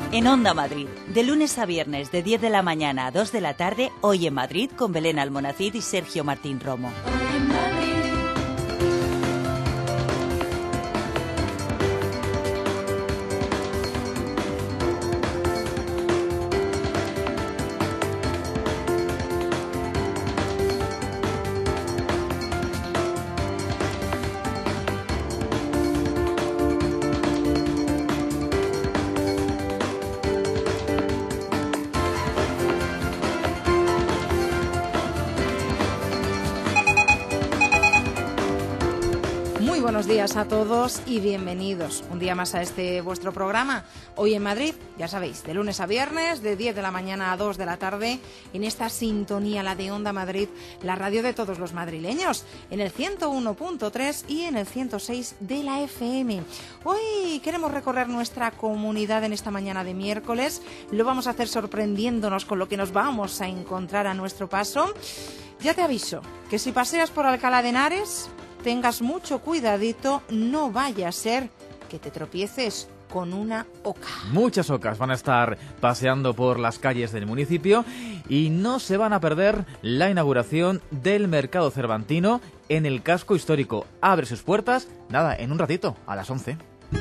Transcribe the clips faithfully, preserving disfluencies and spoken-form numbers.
En Onda Madrid, de lunes a viernes de diez de la mañana a dos de la tarde, Hoy en Madrid con Belén Almonacid y Sergio Martín Romo. Buenos días a todos y bienvenidos un día más a este vuestro programa Hoy en Madrid, ya sabéis, de lunes a viernes, de diez de la mañana a dos de la tarde, en esta sintonía, la de Onda Madrid, la radio de todos los madrileños, en el ciento uno punto tres y en el ciento seis de la F M. Hoy queremos recorrer nuestra comunidad en esta mañana de miércoles, lo vamos a hacer sorprendiéndonos con lo que nos vamos a encontrar a nuestro paso. Ya te aviso que si paseas por Alcalá de Henares, tengas mucho cuidadito, no vaya a ser que te tropieces con una oca. Muchas ocas van a estar paseando por las calles del municipio y no se van a perder la inauguración del Mercado Cervantino en el casco histórico. Abre sus puertas, nada, en un ratito, a las once.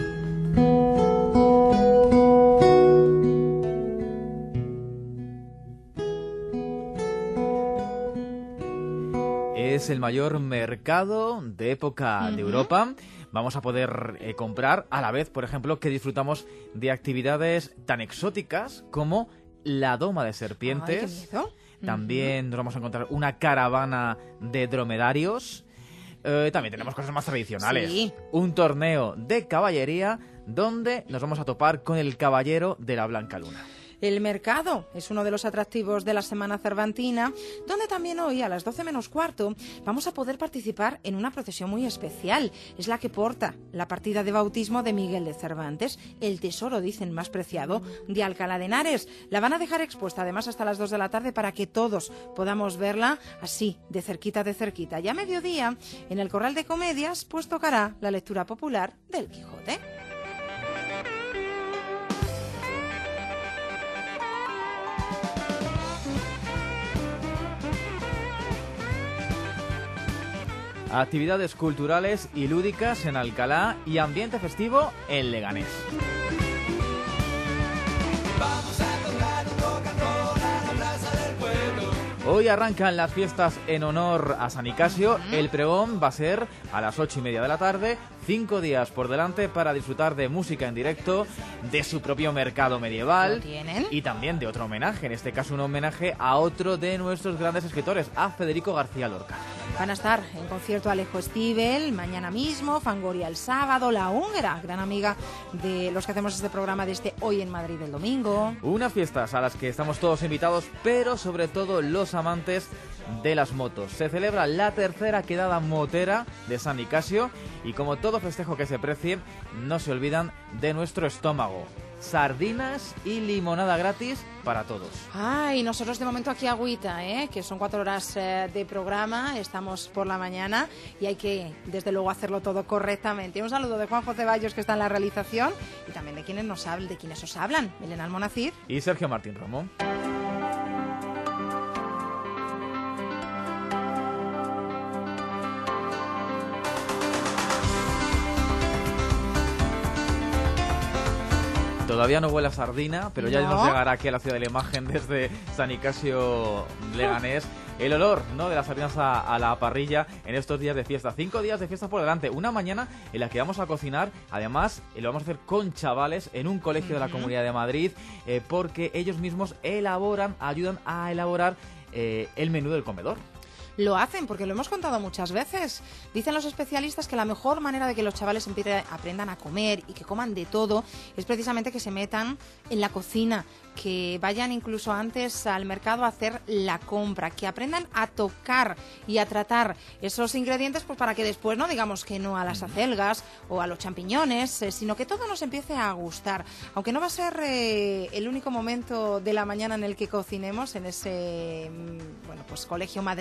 Es el mayor mercado de época uh-huh. de Europa. Vamos a poder eh, comprar a la vez, por ejemplo, que disfrutamos de actividades tan exóticas como la doma de serpientes. Ay, qué También uh-huh. nos vamos a encontrar una caravana de dromedarios. Eh, también tenemos cosas más tradicionales. Sí. Un torneo de caballería donde nos vamos a topar con el caballero de la Blanca Luna. El mercado es uno de los atractivos de la Semana Cervantina, donde también hoy a las doce menos cuarto vamos a poder participar en una procesión muy especial. Es la que porta la partida de bautismo de Miguel de Cervantes, el tesoro, dicen, más preciado de Alcalá de Henares. La van a dejar expuesta además hasta las dos de la tarde para que todos podamos verla así, de cerquita, de cerquita. Y a mediodía, en el Corral de Comedias, pues tocará la lectura popular del Quijote. Actividades culturales y lúdicas en Alcalá y ambiente festivo en Leganés. Vamos a tocar un rock and roll a la plaza del pueblo. Hoy arrancan las fiestas en honor a San Nicasio. El pregón va a ser a las ocho y media de la tarde. Cinco días por delante para disfrutar de música en directo, de su propio mercado medieval. ¿Lo tienen? Y también de otro homenaje, en este caso un homenaje a otro de nuestros grandes escritores, a Federico García Lorca. Van a estar en concierto Alejo Stivel mañana mismo, Fangoria el sábado, La Húngara, gran amiga de los que hacemos este programa desde Hoy en Madrid el domingo. Unas fiestas a las que estamos todos invitados, pero sobre todo los amantes de las motos. Se celebra la tercera quedada motera de San Nicasio y como todo festejo que se precie, no se olvidan de nuestro estómago. Sardinas y limonada gratis para todos. Ay, nosotros de momento aquí agüita, ¿eh? Que son cuatro horas eh, de programa, estamos por la mañana y hay que, desde luego, hacerlo todo correctamente. Un saludo de Juanjo Ceballos, que está en la realización, y también de quienes nos hablan, de quienes os hablan, Belén Almonacid y Sergio Martín Romo. Todavía no huele a sardina, pero ya ¿No? nos llegará aquí a la Ciudad de la Imagen desde San Nicasio Leganés el olor, ¿no?, de las sardinas a, a la parrilla en estos días de fiesta. Cinco días de fiesta por delante, una mañana en la que vamos a cocinar, además eh, lo vamos a hacer con chavales en un colegio uh-huh. de la Comunidad de Madrid, eh, porque ellos mismos elaboran, ayudan a elaborar eh, el menú del comedor. Lo hacen, porque lo hemos contado muchas veces. Dicen los especialistas que la mejor manera de que los chavales empiecen, aprendan a comer y que coman de todo es precisamente que se metan en la cocina, que vayan incluso antes al mercado a hacer la compra, que aprendan a tocar y a tratar esos ingredientes, pues para que después no digamos que no a las acelgas o a los champiñones, eh, sino que todo nos empiece a gustar. Aunque no va a ser eh, el único momento de la mañana en el que cocinemos en ese bueno pues colegio madrileño,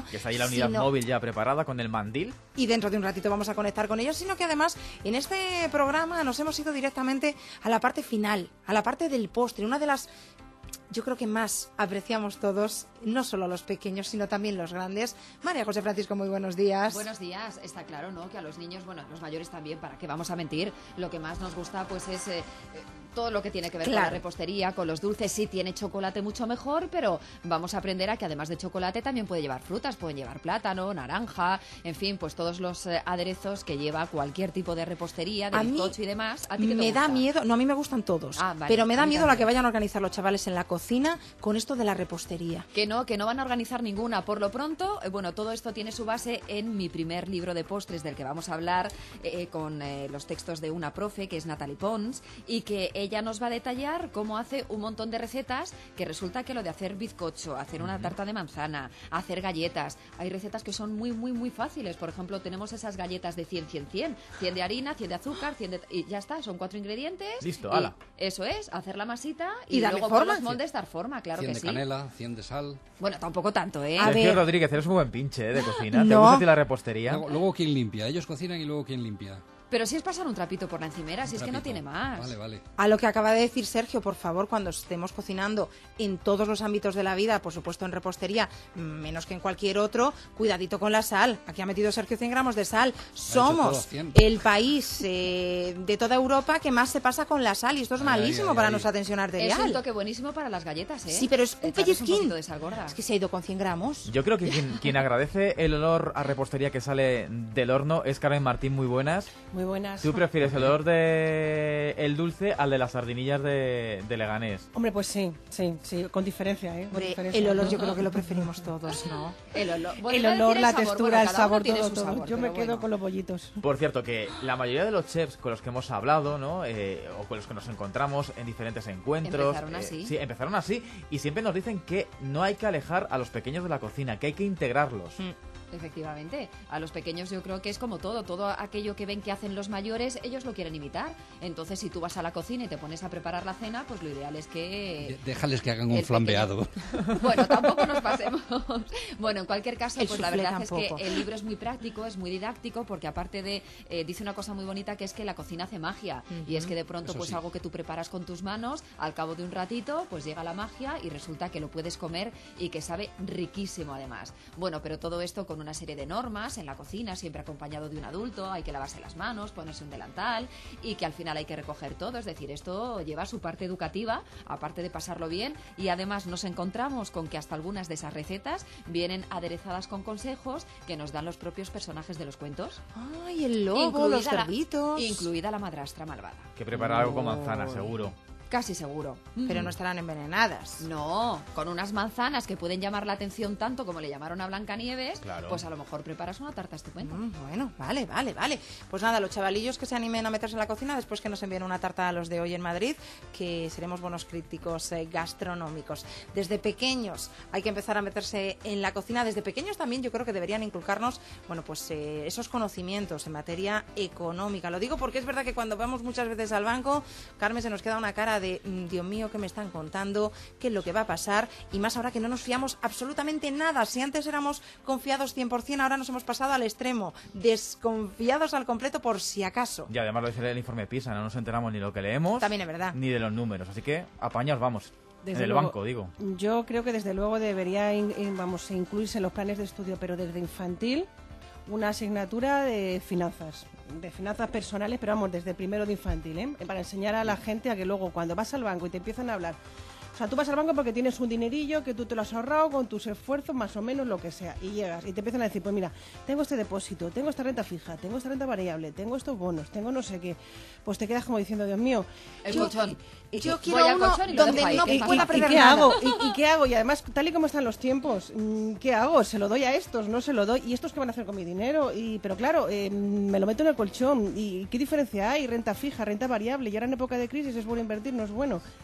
Que está ahí la unidad sino... móvil ya preparada con el mandil. Y dentro de un ratito vamos a conectar con ellos, sino que además en este programa nos hemos ido directamente a la parte final, a la parte del postre, una de las... yo creo que más apreciamos todos, no solo los pequeños, sino también los grandes. María José Francisco, muy buenos días. Buenos días. Está claro, ¿no?, que a los niños, bueno, a los mayores también, ¿para qué vamos a mentir? Lo que más nos gusta, pues, es... Eh, todo lo que tiene que ver claro. con la repostería, con los dulces. Sí, tiene chocolate mucho mejor, pero vamos a aprender a que además de chocolate también puede llevar frutas, pueden llevar plátano, naranja, en fin, pues todos los eh, aderezos que lleva cualquier tipo de repostería, de a bizcocho mí y demás. ¿A ti qué te me gusta? da miedo, no, a mí me gustan todos, Ah, vale, pero me da a mí miedo la también. que vayan a organizar los chavales en la cocina con esto de la repostería. Que no, que no van a organizar ninguna. Por lo pronto, eh, bueno, todo esto tiene su base en mi primer libro de postres del que vamos a hablar, eh, con eh, los textos de una profe, que es Natalie Pons, y que ella nos va a detallar cómo hace un montón de recetas, que resulta que lo de hacer bizcocho, hacer una tarta de manzana, hacer galletas, hay recetas que son muy, muy, muy fáciles. Por ejemplo, tenemos esas galletas de cien, cien, cien, cien de harina, cien de azúcar, cien de... y ya está, son cuatro ingredientes. Listo, y ala. Eso es, hacer la masita y, Y darle luego con forma. los moldes dar forma, claro cien que de sí. canela, cien de sal. Bueno, tampoco tanto, ¿eh? A Sergio ver. Rodríguez, eres un buen pinche, ¿eh?, de cocina. ¿Te No. gusta a ti la repostería? Luego, luego quién limpia. Ellos cocinan y luego quién limpia. Pero si es pasar un trapito por la encimera, si es que no Trapito. tiene más. Vale, vale. A lo que acaba de decir Sergio, por favor, cuando estemos cocinando en todos los ámbitos de la vida, por supuesto en repostería, menos que en cualquier otro, cuidadito con la sal. Aquí ha metido Sergio cien gramos de sal. Somos todo cien. el país eh, de toda Europa que más se pasa con la sal y esto es Ay, malísimo ay, para ay. nuestra tensión Es arterial. un toque buenísimo para las galletas, ¿eh? Sí, pero es un Echarles un pellizquín. poquito de sal gorda. Es que se ha ido con cien gramos. Yo creo que quien, quien agradece el olor a repostería que sale del horno es Carmen Martín, muy buenas. Muy buenas. ¿Tú prefieres el olor de el dulce al de las sardinillas de, de Leganés? Hombre, pues sí, sí, sí, con diferencia, ¿eh? Con Hombre, diferencia. el olor yo creo que lo preferimos todos, ¿no? El olor, bueno, El iba a olor, decir la sabor, textura, bueno, el cada uno sabor, tiene todo, su todo. sabor, Yo me pero quedo bueno. con los bollitos. Por cierto, que la mayoría de los chefs con los que hemos hablado, ¿no?, eh, o con los que nos encontramos en diferentes encuentros, Empezaron así. sí, empezaron así y siempre nos dicen que no hay que alejar a los pequeños de la cocina, que hay que integrarlos. Efectivamente, a los pequeños yo creo que es como todo, todo aquello que ven que hacen los mayores, ellos lo quieren imitar. Entonces, si tú vas a la cocina y te pones a preparar la cena, pues lo ideal es que... De- Déjales que hagan un el flambeado. pequeño- Bueno, tampoco nos pasemos. Bueno, en cualquier caso, El pues la soufflé verdad es tampoco. que el libro es muy práctico, es muy didáctico, porque aparte de... eh, dice una cosa muy bonita, que es que la cocina hace magia. Y es que de pronto, Eso pues sí. algo que tú preparas con tus manos, al cabo de un ratito, pues llega la magia y resulta que lo puedes comer y que sabe riquísimo además. Bueno, pero todo esto con una serie de normas en la cocina, siempre acompañado de un adulto, hay que lavarse las manos, ponerse un delantal y que al final hay que recoger todo, es decir, esto lleva su parte educativa, aparte de pasarlo bien, y además nos encontramos con que hasta algunas de esas recetas vienen aderezadas con consejos que nos dan los propios personajes de los cuentos. Ay, el lobo, los la- cerditos. incluida la madrastra malvada. Que preparar algo con manzana, seguro. Casi seguro. Pero no estarán envenenadas. No, con unas manzanas que pueden llamar la atención tanto como le llamaron a Blancanieves, Claro. pues a lo mejor preparas una tarta estupenda. Mm, bueno, vale, vale, vale. Pues nada, los chavalillos que se animen a meterse en la cocina después que nos envíen una tarta a los de hoy en Madrid, que seremos buenos críticos eh, gastronómicos. Desde pequeños hay que empezar a meterse en la cocina. Desde pequeños también yo creo que deberían inculcarnos, bueno, pues eh, esos conocimientos en materia económica. Lo digo porque es verdad que cuando vamos muchas veces al banco, Carmen, se nos queda una cara de mm, Dios mío, ¿qué me están contando? ¿Qué es lo que va a pasar? Y más ahora que no nos fiamos absolutamente nada. Si antes éramos confiados cien por ciento, ahora nos hemos pasado al extremo, desconfiados al completo por si acaso. Y además lo dice el informe PISA, no nos enteramos ni lo que leemos, También es verdad. ni de los números, así que apañaos, vamos. Desde en el luego, banco, digo. Yo creo que desde luego debería in- in- vamos, incluirse en los planes de estudio, pero desde infantil, una asignatura de finanzas, de finanzas personales, pero vamos, desde primero de infantil, ¿eh? Para enseñar a la gente a que luego cuando vas al banco y te empiezan a hablar, o sea, tú vas al banco porque tienes un dinerillo que tú te lo has ahorrado con tus esfuerzos, más o menos lo que sea, y llegas y te empiezan a decir, pues mira, tengo este depósito, tengo esta renta fija, tengo esta renta variable, tengo estos bonos, tengo no sé qué, pues te quedas como diciendo, Dios mío, El Yo- colchón. Yo Voy quiero al uno colchón y lo donde dejo ahí, no que ¿Y, está pueda y- fácil. y perder qué nada. hago? ¿Y, y qué hago? Y además, tal y como están los tiempos, mm, ¿qué hago? ¿Se lo doy a estos? ¿No se lo doy? ¿Y estos qué van a hacer con mi dinero? Y, pero claro, eh, me lo meto en el colchón. ¿Y qué diferencia hay? Renta fija, renta variable. Y ahora en época de crisis es bueno invertir, no es bueno.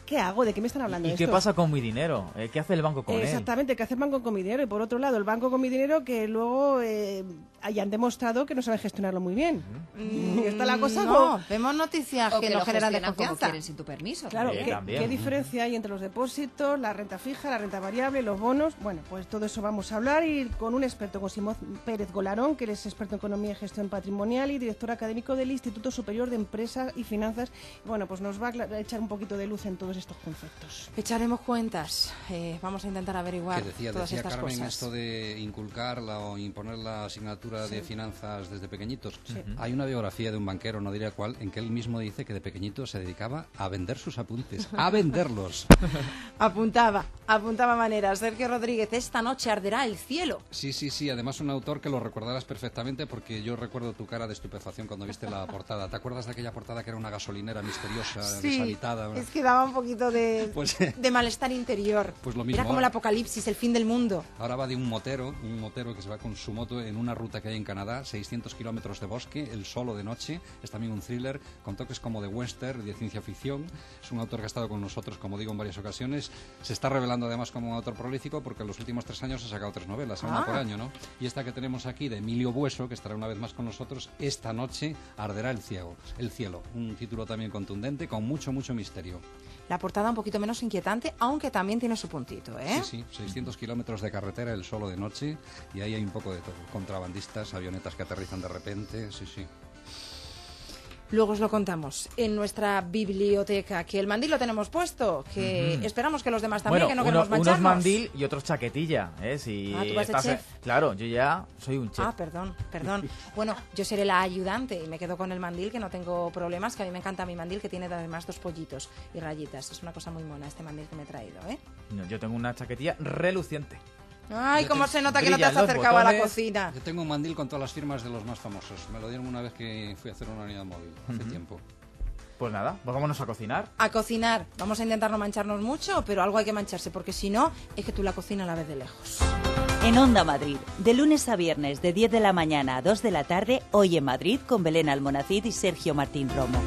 ¿qué hago? ¿De qué me están hablando? ¿Y estos? qué pasa con mi dinero? Eh, ¿Qué hace el banco con él? Exactamente, ¿qué hace el banco con mi dinero? Y por otro lado, el banco con mi dinero que luego eh, hayan demostrado que no saben gestionarlo muy bien. Mm, Y está la cosa no, como- vemos noticias O que, que no lo generan gestionan como desconfianza. quieren sin tu permiso. Claro, Eh, ¿qué, también. qué diferencia hay entre los depósitos, la renta fija, la renta variable, los bonos? Bueno, pues todo eso vamos a hablar y con un experto, con Simón Pérez Golarón, que es experto en economía y gestión patrimonial y director académico del Instituto Superior de Empresas y Finanzas. Bueno, pues nos va a acla- a echar un poquito de luz en todos estos conceptos. Echaremos cuentas, eh, vamos a intentar averiguar Que decía, todas decía estas Carmen cosas. esto de inculcar la, o imponer la asignatura de finanzas desde pequeñitos. Hay una biografía de un banquero, no diría cuál, en que él mismo dice que de pequeñito se dedicaba a vender sus apuntes, a venderlos. Apuntaba, apuntaba maneras. Sergio Rodríguez, esta noche arderá el cielo. Sí, sí, sí, además un autor que lo recordarás perfectamente porque yo recuerdo tu cara de estupefacción cuando viste la portada. ¿Te acuerdas de aquella portada que era una gasolinera misteriosa, deshabitada? es que daba un poquito de, Pues- de malestar interior. Pues lo mismo Era como el ahora. apocalipsis, el fin del mundo. Ahora va de un motero, un motero que se va con su moto en una ruta que hay en Canadá, seiscientos kilómetros de bosque, el solo de noche. Es también un thriller con toques como de western, de ciencia ficción. Es un autor que ha estado con nosotros, como digo, en varias ocasiones. Se está revelando además como un autor prolífico porque en los últimos tres años ha sacado tres novelas, una Ah. por año, ¿no? Y esta que tenemos aquí de Emilio Bueso, que estará una vez más con nosotros, esta noche arderá el cielo. El cielo, un título también contundente con mucho, mucho misterio. La portada un poquito menos inquietante, aunque también tiene su puntito, ¿eh? Sí, sí, seiscientos kilómetros de carretera, el solo de noche, y ahí hay un poco de todo. Contrabandistas, avionetas que aterrizan de repente, sí, sí. Luego os lo contamos en nuestra biblioteca, que el mandil lo tenemos puesto, que Ujú. esperamos que los demás también, Bueno, que no uno- queremos unos mancharnos. mandil y otros chaquetilla, ¿eh? Si Ah, ¿tú vas de estás- chef? Claro, yo ya soy un chef. Ah, perdón, perdón. Bueno, yo seré la ayudante y me quedo con el mandil, que no tengo problemas, que a mí me encanta mi mandil, que tiene además dos pollitos y rayitas. Es una cosa muy mona este mandil que me he traído, ¿eh? No, yo tengo una chaquetilla reluciente. Ay, Yo cómo te- se nota que no te brillan has los acercado a la botones. cocina. Yo tengo un mandil con todas las firmas de los más famosos. Me lo dieron una vez que fui a hacer una unidad móvil, hace tiempo. Pues nada, pues vámonos a cocinar. A cocinar. Vamos a intentar no mancharnos mucho, pero algo hay que mancharse, porque si no, es que tú la cocina la ves de lejos. En Onda Madrid, de lunes a viernes de diez de la mañana a dos de la tarde, Hoy en Madrid con Belén Almonacid y Sergio Martín Romo.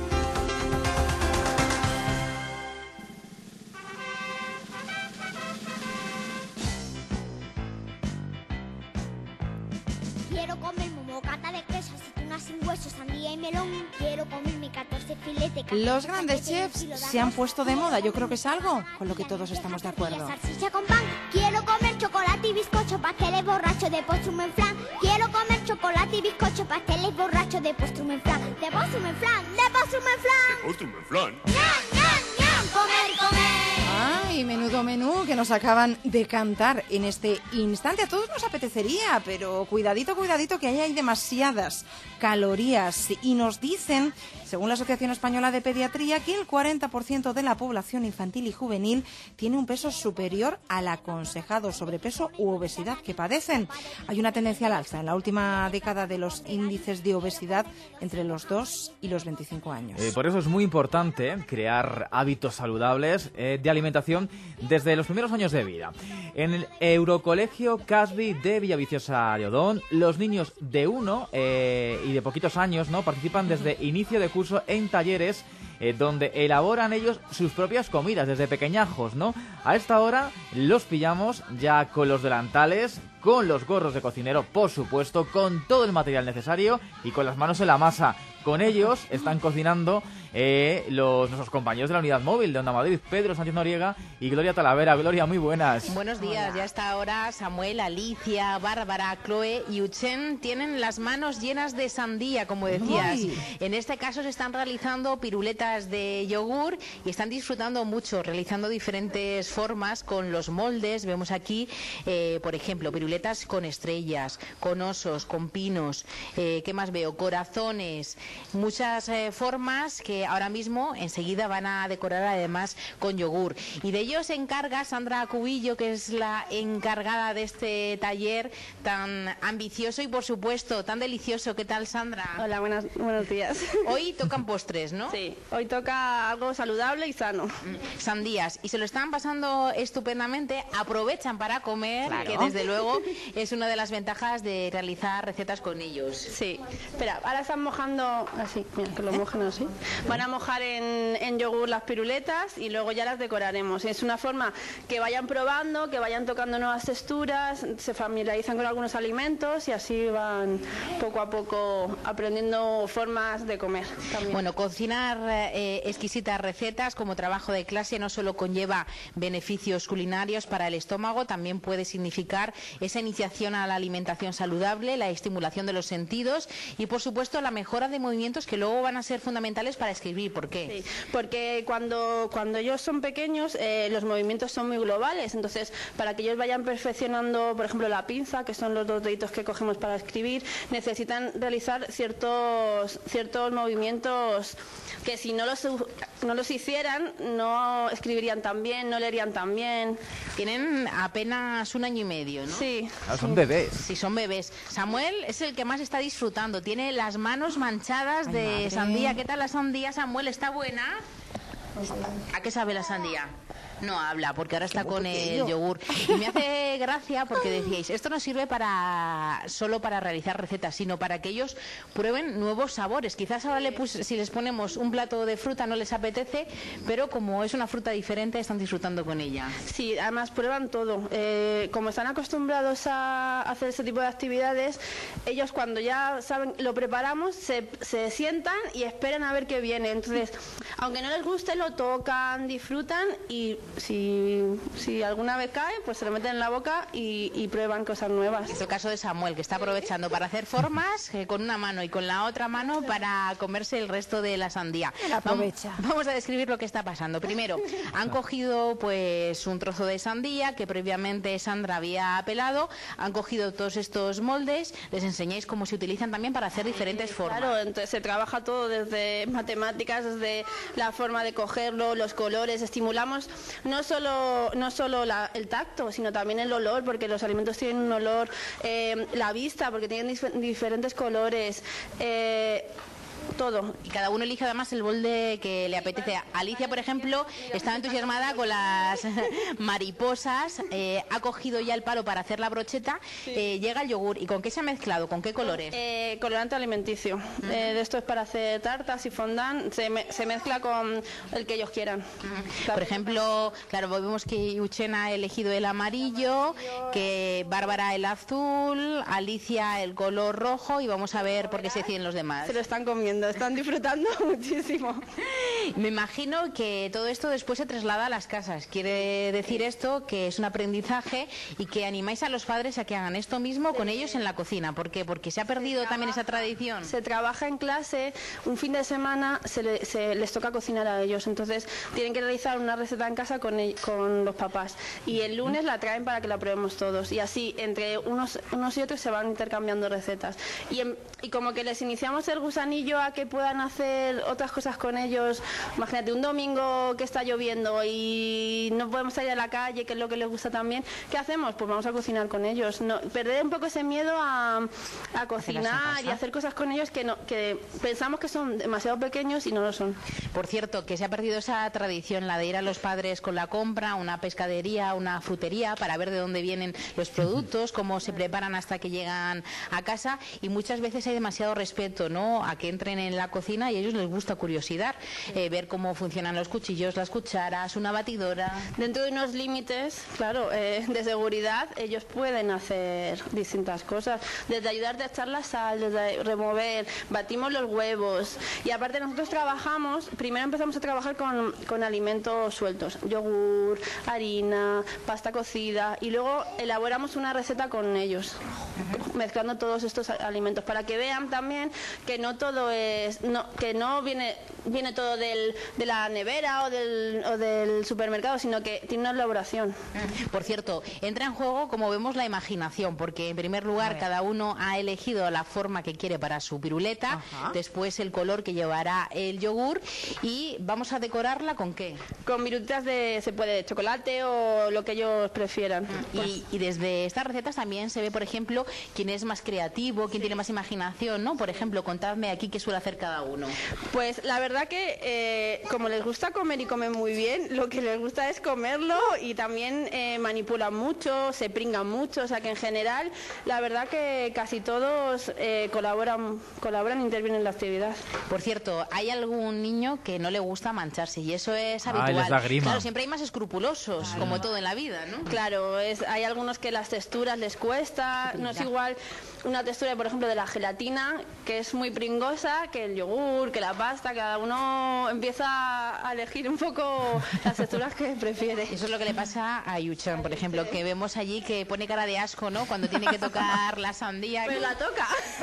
Quiero comerme un bocata de queso, aceitunas sin hueso, sandía y melón. Quiero comerme catorce filetes. Los grandes chefs se han puesto de moda. Yo creo que es algo con lo que todos estamos de acuerdo. Salchicha con pan. Quiero comer chocolate y bizcocho, pasteles borrachos de postre en flan. Quiero comer chocolate y bizcocho, pasteles borrachos de postre en flan. De postre en flan, de postre en flan. Postre en flan. ¡Ñam, ñam, ñam! ¡Comer, comer! Ay, menudo menú que nos acaban de cantar en este instante. A todos nos apetecería, pero cuidadito, cuidadito, que ahí hay demasiadas calorías. Y nos dicen, según la Asociación Española de Pediatría, que el cuarenta por ciento de la población infantil y juvenil tiene un peso superior al aconsejado, sobrepeso u obesidad que padecen. Hay una tendencia al alza en la última década de los índices de obesidad entre los dos y los veinticinco años. Eh, por eso es muy importante crear hábitos saludables eh, de alimentación desde los primeros años de vida. En el Eurocolegio Casby de Villaviciosa de Odón, los niños de uno eh, y de poquitos años no participan desde inicio de curso en talleres eh, donde elaboran ellos sus propias comidas desde pequeñajos, ¿no? A esta hora los pillamos ya con los delantales, con los gorros de cocinero, por supuesto, con todo el material necesario y con las manos en la masa. Con ellos están cocinando eh, los nuestros compañeros de la unidad móvil de Onda Madrid, Pedro Sánchez Noriega y Gloria Talavera. Gloria, muy buenas. Buenos días, ya hasta ahora Samuel, Alicia, Bárbara, Chloe y Uchen tienen las manos llenas de sandía, como decías. Uy. En este caso se están realizando piruletas de yogur y están disfrutando mucho, realizando diferentes formas con los moldes. Vemos aquí, eh, por ejemplo, piruletas con estrellas, con osos, con pinos, eh, ¿qué más veo? Corazones, muchas eh, formas que ahora mismo enseguida van a decorar además con yogur. Y de ello se encarga Sandra Cubillo, que es la encargada de este taller tan ambicioso y por supuesto tan delicioso. ¿Qué tal, Sandra? Hola, buenas, buenos días. Hoy tocan postres, ¿no? Sí, hoy toca algo saludable y sano. Sandías. Y se lo están pasando estupendamente, aprovechan para comer, Claro. que desde luego es una de las ventajas de realizar recetas con ellos. Sí, espera, ahora están mojando así, mira, que lo mojen así. Van a mojar en, en yogur las piruletas y luego ya las decoraremos. Es una forma que vayan probando, que vayan tocando nuevas texturas, se familiarizan con algunos alimentos y así van poco a poco aprendiendo formas de comer también. Bueno, cocinar eh, exquisitas recetas como trabajo de clase no solo conlleva beneficios culinarios para el estómago, también puede significar esa iniciación a la alimentación saludable, la estimulación de los sentidos y, por supuesto, la mejora de movimientos que luego van a ser fundamentales para escribir. ¿Por qué? Sí, porque cuando, cuando ellos son pequeños, eh, los movimientos son muy globales, entonces para que ellos vayan perfeccionando, por ejemplo, la pinza, que son los dos deditos que cogemos para escribir, necesitan realizar ciertos, ciertos movimientos que si no los, no los hicieran, no escribirían tan bien, no leerían tan bien. Tienen apenas un año y medio, ¿no? Sí. Ah, son bebés. Sí, son bebés. Samuel es el que más está disfrutando. Tiene las manos manchadas Ay, de madre. sandía. ¿Qué tal la sandía, Samuel? ¿Está buena? ¿A qué sabe la sandía? No habla, porque ahora está con el yogur. Y me hace gracia porque decíais, esto no sirve para solo para realizar recetas, sino para que ellos prueben nuevos sabores. Quizás ahora le pus, si les ponemos un plato de fruta no les apetece, pero como es una fruta diferente, están disfrutando con ella. Sí, además prueban todo. Eh, como están acostumbrados a hacer ese tipo de actividades, ellos cuando ya saben, lo preparamos, se, se sientan y esperan a ver qué viene. Entonces, aunque no les guste, lo tocan, disfrutan y si, si alguna vez cae, pues se lo meten en la boca y, y prueban cosas nuevas. Es el caso de Samuel, que está aprovechando para hacer formas eh, con una mano y con la otra mano para comerse el resto de la sandía. Aprovecha. Vamos, vamos a describir lo que está pasando. Primero, han cogido pues un trozo de sandía que previamente Sandra había pelado, han cogido todos estos moldes, les enseñáis cómo se utilizan también para hacer diferentes formas. Claro, entonces se trabaja todo desde matemáticas, desde la forma de cogerlo, los colores, estimulamos no solo, no solo la, el tacto, sino también el olor, porque los alimentos tienen un olor, eh, la vista, porque tienen dif diferentes colores. Eh, todo. Y cada uno elige además el molde que le apetece. Alicia, por ejemplo, estaba entusiasmada con las mariposas, eh, ha cogido ya el palo para hacer la brocheta, eh, llega el yogur. ¿Y con qué se ha mezclado? ¿Con qué colores? Eh, colorante alimenticio. Uh-huh. eh, de esto es para hacer tartas y fondant. Se, me, se mezcla con el que ellos quieran. Uh-huh. Por ejemplo, claro, vemos que Uchena ha elegido el amarillo, que Bárbara el azul, Alicia el color rojo y vamos a ver por qué se deciden los demás. Se lo están comiendo. Están disfrutando muchísimo. Me imagino que todo esto después se traslada a las casas. Quiere decir esto que es un aprendizaje y que animáis a los padres a que hagan esto mismo con ellos en la cocina. ¿Por qué? Porque se ha perdido se también trabaja, esa tradición. Se trabaja en clase, un fin de semana se, le, se les toca cocinar a ellos. Entonces tienen que realizar una receta en casa con, el, con los papás. Y el lunes la traen para que la probemos todos. Y así entre unos, unos y otros se van intercambiando recetas. Y, en, y como que les iniciamos el gusanillo a que puedan hacer otras cosas con ellos. Imagínate un domingo que está lloviendo y no podemos salir a la calle, que es lo que les gusta también. ¿Qué hacemos? Pues vamos a cocinar con ellos. No, perder un poco ese miedo a, a cocinar y hacer cosas con ellos que, no, que pensamos que son demasiado pequeños y no lo son. Por cierto, que se ha perdido esa tradición, la de ir a los padres con la compra, una pescadería, una frutería, para ver de dónde vienen los productos, cómo se preparan hasta que llegan a casa, y muchas veces hay demasiado respeto, ¿no?, a que entren en la cocina y a ellos les gusta curiosidad, eh, ver cómo funcionan los cuchillos, las cucharas, una batidora. Dentro de unos límites, claro, eh, de seguridad, ellos pueden hacer distintas cosas, desde ayudarte a echar la sal, desde remover, batimos los huevos, y aparte nosotros trabajamos, primero empezamos a trabajar con, con alimentos sueltos, yogur, harina, pasta cocida, y luego elaboramos una receta con ellos, mezclando todos estos alimentos, para que vean también que no todo es, no, que no viene, viene todo del, de la nevera o del, o del supermercado, sino que tiene una elaboración. Por cierto, entra en juego, como vemos, la imaginación, porque en primer lugar cada uno ha elegido la forma que quiere para su piruleta, ajá, después el color que llevará el yogur, y vamos a decorarla ¿con qué? Con virutas de, se puede, de chocolate o lo que ellos prefieran. Y, y desde estas recetas también se ve, por ejemplo, quién es más creativo, quién sí. tiene más imaginación, ¿no? Por ejemplo, contadme aquí qué suele hacer cada uno. Pues la verdad verdad que eh, como les gusta comer y comen muy bien, lo que les gusta es comerlo y también eh, manipulan mucho, se pringan mucho, o sea que en general la verdad que casi todos eh, colaboran, colaboran e intervienen en la actividad. Por cierto, ¿hay algún niño que no le gusta mancharse? Y eso es habitual. Ah, les da grima. Claro, siempre hay más escrupulosos, claro, como todo en la vida, ¿no? Claro, es, hay algunos que las texturas les cuesta, no es igual una textura, por ejemplo, de la gelatina, que es muy pringosa, que el yogur, que la pasta, cada uno empieza a elegir un poco las texturas que prefiere. Eso es lo que le pasa a Yuchan, por ejemplo, que vemos allí que pone cara de asco, ¿no? Cuando tiene que tocar la sandía. Pero la toca.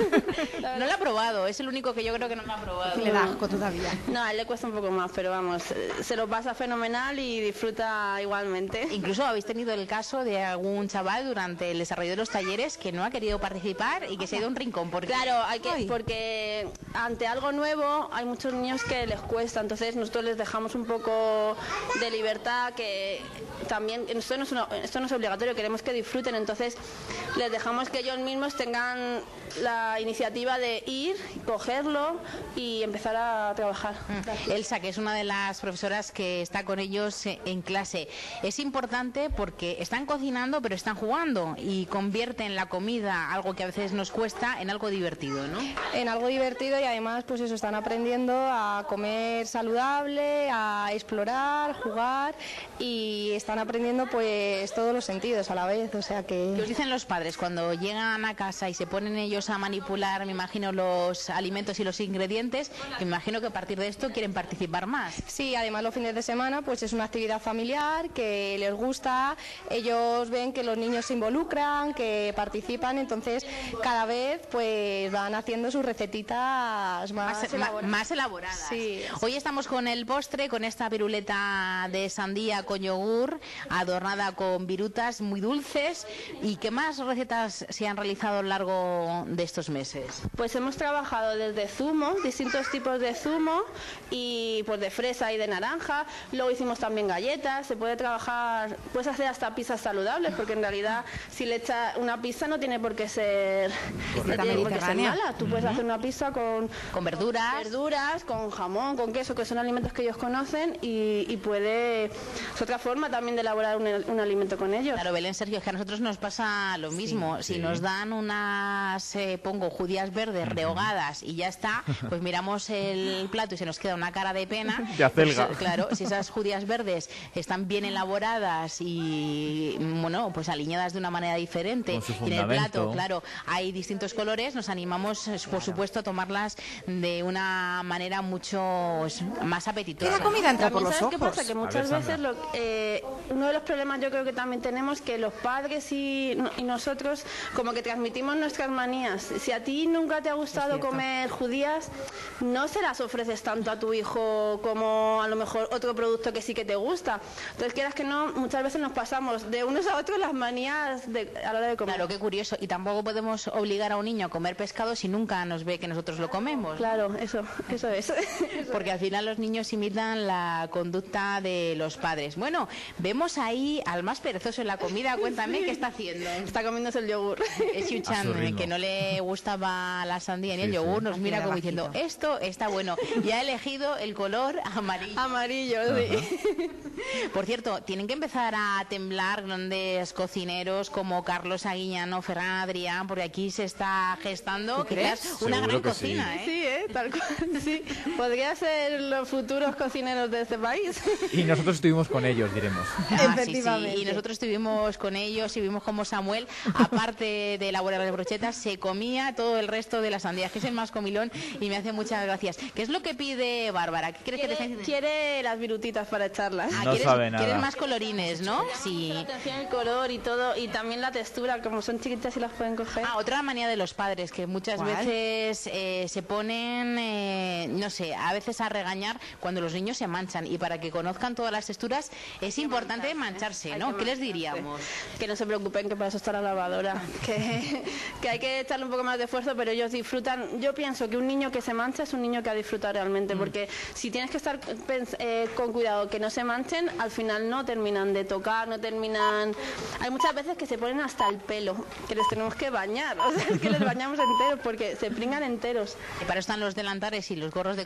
No la ha probado, es el único que yo creo que no la ha probado. Le da asco todavía. No, a él le cuesta un poco más, pero vamos, se lo pasa fenomenal y disfruta igualmente. Incluso habéis tenido el caso de algún chaval durante el desarrollo de los talleres que no ha querido participar y que se ha ido a un rincón. Porque... Claro, hay que, porque ante algo nuevo hay muchos niños que les cuesta, entonces nosotros les dejamos un poco de libertad, que también esto no es, una, esto no es obligatorio, queremos que disfruten, entonces les dejamos que ellos mismos tengan la iniciativa de ir, cogerlo y empezar a trabajar. Mm. Elsa, que es una de las profesoras que está con ellos en clase, es importante porque están cocinando pero están jugando y convierten la comida, algo que a veces nos cuesta, en algo divertido, ¿no? En algo divertido y además pues eso, están aprendiendo a comer saludable, a explorar, jugar y están aprendiendo pues todos los sentidos a la vez, o sea que... ¿Qué os dicen los padres cuando llegan a casa y se ponen ellos a manipular, me imagino, los alimentos y los ingredientes? Que me imagino que a partir de esto quieren participar más. Sí, además los fines de semana pues es una actividad familiar que les gusta, ellos ven que los niños se involucran, que participan, entonces cada vez pues van haciendo sus recetitas más, más elaboradas. Más elaboradas. Sí. Hoy estamos con el postre, con esta piruleta de sandía con yogur, adornada con virutas muy dulces. ¿Y qué más recetas se han realizado a lo largo de estos meses? Pues hemos trabajado desde zumos, distintos tipos de zumo, y pues de fresa y de naranja. Luego hicimos también galletas. Se puede trabajar, puedes hacer hasta pizzas saludables, porque en realidad si le echas una pizza no tiene por qué ser, no tiene por qué ser mala. Tú puedes uh-huh. hacer una pizza con, con verduras, verduras, con jamón, con queso, que son alimentos que ellos conocen, y, y puede, es otra forma también de elaborar un, un alimento con ellos. Claro, Belén, Sergio, es que a nosotros nos pasa lo mismo. Sí, si sí. nos dan unas, eh, pongo judías verdes rehogadas y ya está, pues miramos el plato y se nos queda una cara de pena. De acelga. Pues, claro, si esas judías verdes están bien elaboradas y, bueno, pues alineadas de una manera diferente, y en el plato, claro, hay distintos colores, nos animamos, por supuesto, a tomarlas de una manera mucho más apetitosa. La comida entra por los ¿sabes ojos? qué pasa? Que muchas ver, veces lo, eh, uno de los problemas yo creo que también tenemos, que los padres y, y nosotros como que transmitimos nuestras manías. Si a ti nunca te ha gustado comer judías, no se las ofreces tanto a tu hijo como a lo mejor otro producto que sí que te gusta. Entonces, quieras que no, muchas veces nos pasamos de unos a otros las manías de, a la hora de comer. Claro, qué curioso. Y tampoco podemos obligar a un niño a comer pescado si nunca nos ve que nosotros lo comemos. Claro, eso, eso es. Porque al final los niños imitan la conducta de los padres. Bueno, vemos ahí al más perezoso en la comida. Cuéntame, ¿qué está haciendo? Está comiéndose el yogur. Es Yuchan, que no le gustaba la sandía ni sí, el yogur, sí. nos mira como diciendo, esto está bueno. Y ha elegido el color amarillo. Amarillo, sí. Por cierto, tienen que empezar a temblar grandes cocineros como Carlos Aguiñano, Ferran Adrián, porque aquí se está gestando quizás una gran cocina, sí. ¿eh? Sí, ¿eh? Tal cual, sí. Podría ser los futuros cocineros de este país. Y nosotros estuvimos con ellos, diremos. Ah, sí, sí. Y nosotros estuvimos con ellos y vimos cómo Samuel, aparte de elaborar las brochetas, se comía todo el resto de las sandías, que es el más comilón y me hace muchas gracias. ¿Qué es lo que pide Bárbara? ¿Qué crees quiere, que te está quiere las virutitas para echarlas. Ah, no ¿quieres, sabe nada. ¿Quieres más colorines, no? Sí. La atención, el color y todo, y también la textura, como son chiquitas y las pueden coger. Ah, otra manía de los padres, que muchas ¿Cuál? veces eh, se ponen, eh, no sé, a veces a regañar cuando los niños se manchan, y para que conozcan todas las texturas es importante mancharse, mancharse ¿no? ¿Qué les diríamos? Que no se preocupen, que para eso está la lavadora, que, que hay que echarle un poco más de esfuerzo, pero ellos disfrutan. Yo pienso que un niño que se mancha es un niño que ha disfrutado realmente, mm. porque si tienes que estar eh, con cuidado que no se manchen, al final no terminan de tocar, no terminan... Hay muchas veces que se ponen hasta el pelo, que les tenemos que bañar, o sea, es que les bañamos enteros porque se pringan enteros. Y para eso están los delantares y los gorros de cocina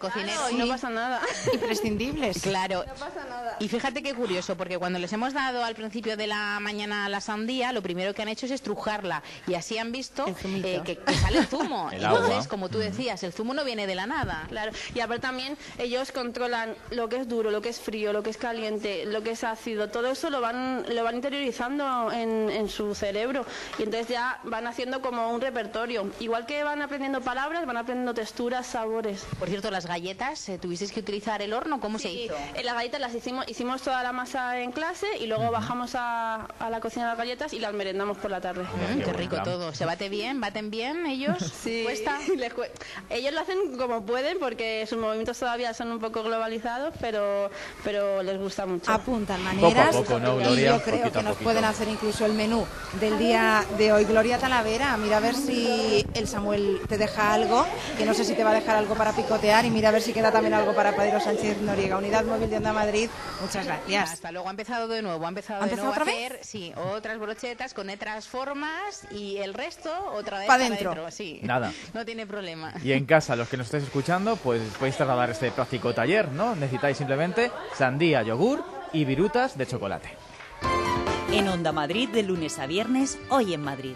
cocineros. Y no pasa nada. Imprescindibles. Claro. No pasa nada. Y fíjate qué curioso, porque cuando les hemos dado al principio de la mañana la sandía, lo primero que han hecho es estrujarla. Y así han visto eh, que, que sale el zumo. El Entonces, agua. como tú decías, el zumo no viene de la nada. Claro, y aparte también ellos controlan lo que es duro, lo que es frío, lo que es caliente, lo que es ácido, todo eso lo van lo van interiorizando en, en su cerebro y entonces ya van haciendo como un repertorio. Igual que van aprendiendo palabras, van aprendiendo texturas, sabores. Por cierto, las galletas, eh, ¿tuvisteis que utilizar el horno? ¿Cómo se Sí, hizo? en las galletas las hicimos, hicimos toda la masa en clase y luego uh-huh. bajamos a, a la cocina de las galletas y las merendamos por la tarde. Mm, qué rico todo. ¿Se bate bien? ¿Baten bien ellos? Sí. ¿Cuesta? Les cu- ellos lo hacen como pueden porque sus movimientos todavía son un poco globalizados, pero, pero les gusta mucho. Apuntan maneras Poco a poco, ¿no, y Gloria? yo creo Poquito que a nos poquito. pueden hacer incluso el menú del día de hoy. Gloria Talavera, mira a ver si el Samuel te deja algo, que no sé si te va a dejar algo para picotear, y mira a ver si queda también algo para Pedro Sánchez Noriega. Unidad Móvil de Onda Madrid, muchas gracias. Hasta luego, ha empezado de nuevo, ha empezado ¿Ha de empezado nuevo otra a hacer vez? sí, otras brochetas con otras formas y el resto otra vez Pa' para dentro. dentro, sí. Nada. No tiene problema. Y en casa, los que nos estáis escuchando, pues podéis trasladar este práctico taller, ¿no? Necesitáis simplemente sandía, yogur y virutas de chocolate. En Onda Madrid, de lunes a viernes, Hoy en Madrid.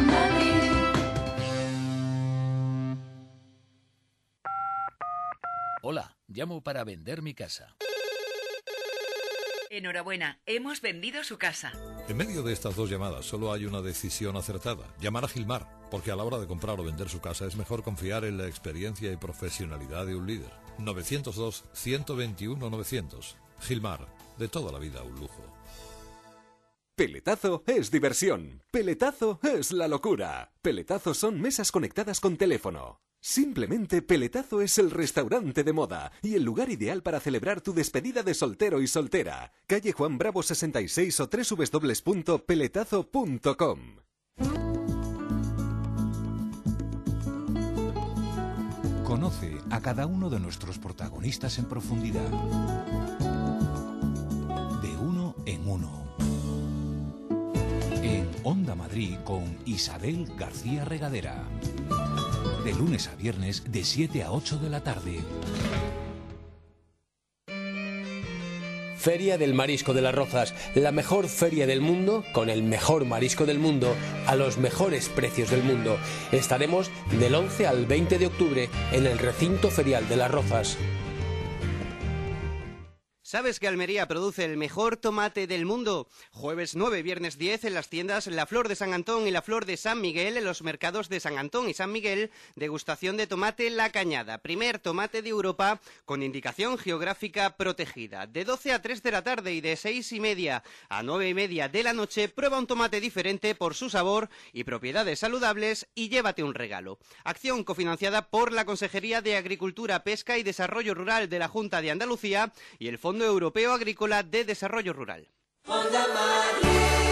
Hola, llamo para vender mi casa. Enhorabuena, hemos vendido su casa. En medio de estas dos llamadas solo hay una decisión acertada: llamar a Gilmar, porque a la hora de comprar o vender su casa es mejor confiar en la experiencia y profesionalidad de un líder. novecientos dos, ciento veintiuno, novecientos. Gilmar, de toda la vida un lujo. Peletazo es diversión. Peletazo es la locura. Peletazo son mesas conectadas con teléfono. Simplemente Peletazo es el restaurante de moda y el lugar ideal para celebrar tu despedida de soltero y soltera. Calle Juan Bravo sesenta y seis o doble u doble u doble u punto peletazo punto com. Conoce a cada uno de nuestros protagonistas en profundidad. De uno en uno. En Onda Madrid con Isabel García Regadera. De lunes a viernes de siete a ocho de la tarde. Feria del Marisco de las Rozas, la mejor feria del mundo, con el mejor marisco del mundo, a los mejores precios del mundo. Estaremos del once al veinte de octubre en el recinto ferial de las Rozas. ¿Sabes que Almería produce el mejor tomate del mundo? Jueves nueve, viernes diez en las tiendas La Flor de San Antón y La Flor de San Miguel, en los mercados de San Antón y San Miguel, degustación de tomate La Cañada, primer tomate de Europa con indicación geográfica protegida. De doce a tres de la tarde y de seis y media a nueve y media de la noche, prueba un tomate diferente por su sabor y propiedades saludables y llévate un regalo. Acción cofinanciada por la Consejería de Agricultura, Pesca y Desarrollo Rural de la Junta de Andalucía y el Fondo Europeo Agrícola de Desarrollo Rural. Onda Madrid.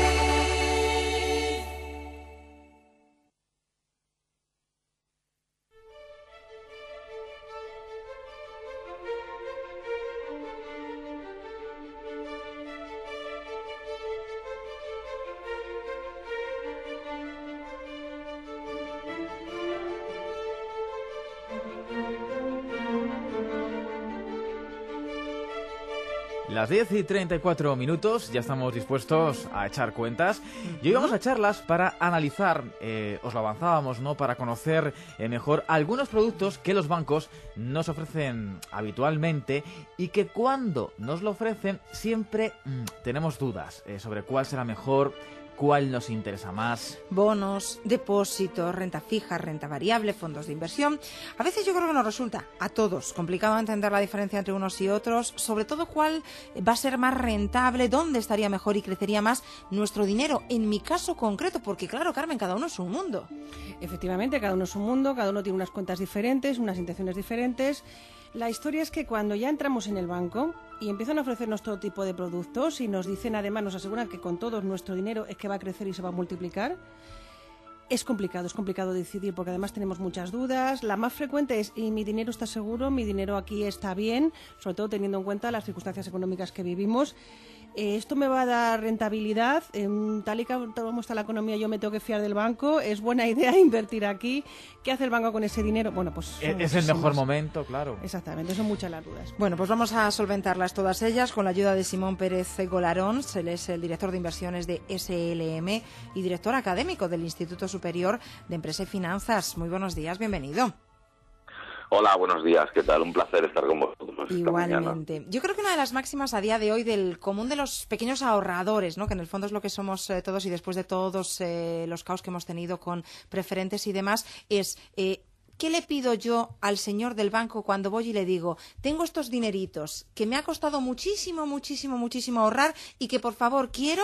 Las diez y treinta y cuatro minutos, ya estamos dispuestos a echar cuentas y hoy vamos a echarlas para analizar, eh, os lo avanzábamos, ¿no?, para conocer eh, mejor algunos productos que los bancos nos ofrecen habitualmente y que cuando nos lo ofrecen siempre mmm, tenemos dudas eh, sobre cuál será mejor, cuál nos interesa más. Bonos, depósitos, renta fija, renta variable, fondos de inversión. A veces yo creo que nos resulta a todos complicado entender la diferencia entre unos y otros, sobre todo cuál va a ser más rentable, dónde estaría mejor y crecería más nuestro dinero. En mi caso concreto, porque claro, Carmen, cada uno es un mundo. Efectivamente, cada uno es un mundo, cada uno tiene unas cuentas diferentes, unas intenciones diferentes. La historia es que cuando ya entramos en el banco y empiezan a ofrecernos todo tipo de productos y nos dicen, además, nos aseguran que con todo nuestro dinero es que va a crecer y se va a multiplicar, Es complicado, es complicado decidir porque además tenemos muchas dudas. La más frecuente es, ¿y mi dinero está seguro? ¿Mi dinero aquí está bien? Sobre todo teniendo en cuenta las circunstancias económicas que vivimos. Eh, ¿Esto me va a dar rentabilidad? Eh, tal y como está la economía, yo me tengo que fiar del banco. ¿Es buena idea invertir aquí? ¿Qué hace el banco con ese dinero? Bueno, pues... Es, es el mejor momento, claro. Exactamente, son muchas las dudas. Bueno, pues vamos a solventarlas todas ellas con la ayuda de Simón Pérez Golarón. Él es el director de inversiones de S L M y director académico del Instituto Superior de Empresa y Finanzas. Muy buenos días, bienvenido. Hola, buenos días, ¿qué tal? Un placer estar con vosotros. Igualmente. Yo creo que una de las máximas a día de hoy del común de los pequeños ahorradores, ¿no? Que en el fondo es lo que somos eh, todos y después de todos eh, los caos que hemos tenido con preferentes y demás, es... Eh, ¿Qué le pido yo al señor del banco cuando voy y le digo, tengo estos dineritos que me ha costado muchísimo, muchísimo, muchísimo ahorrar y que por favor quiero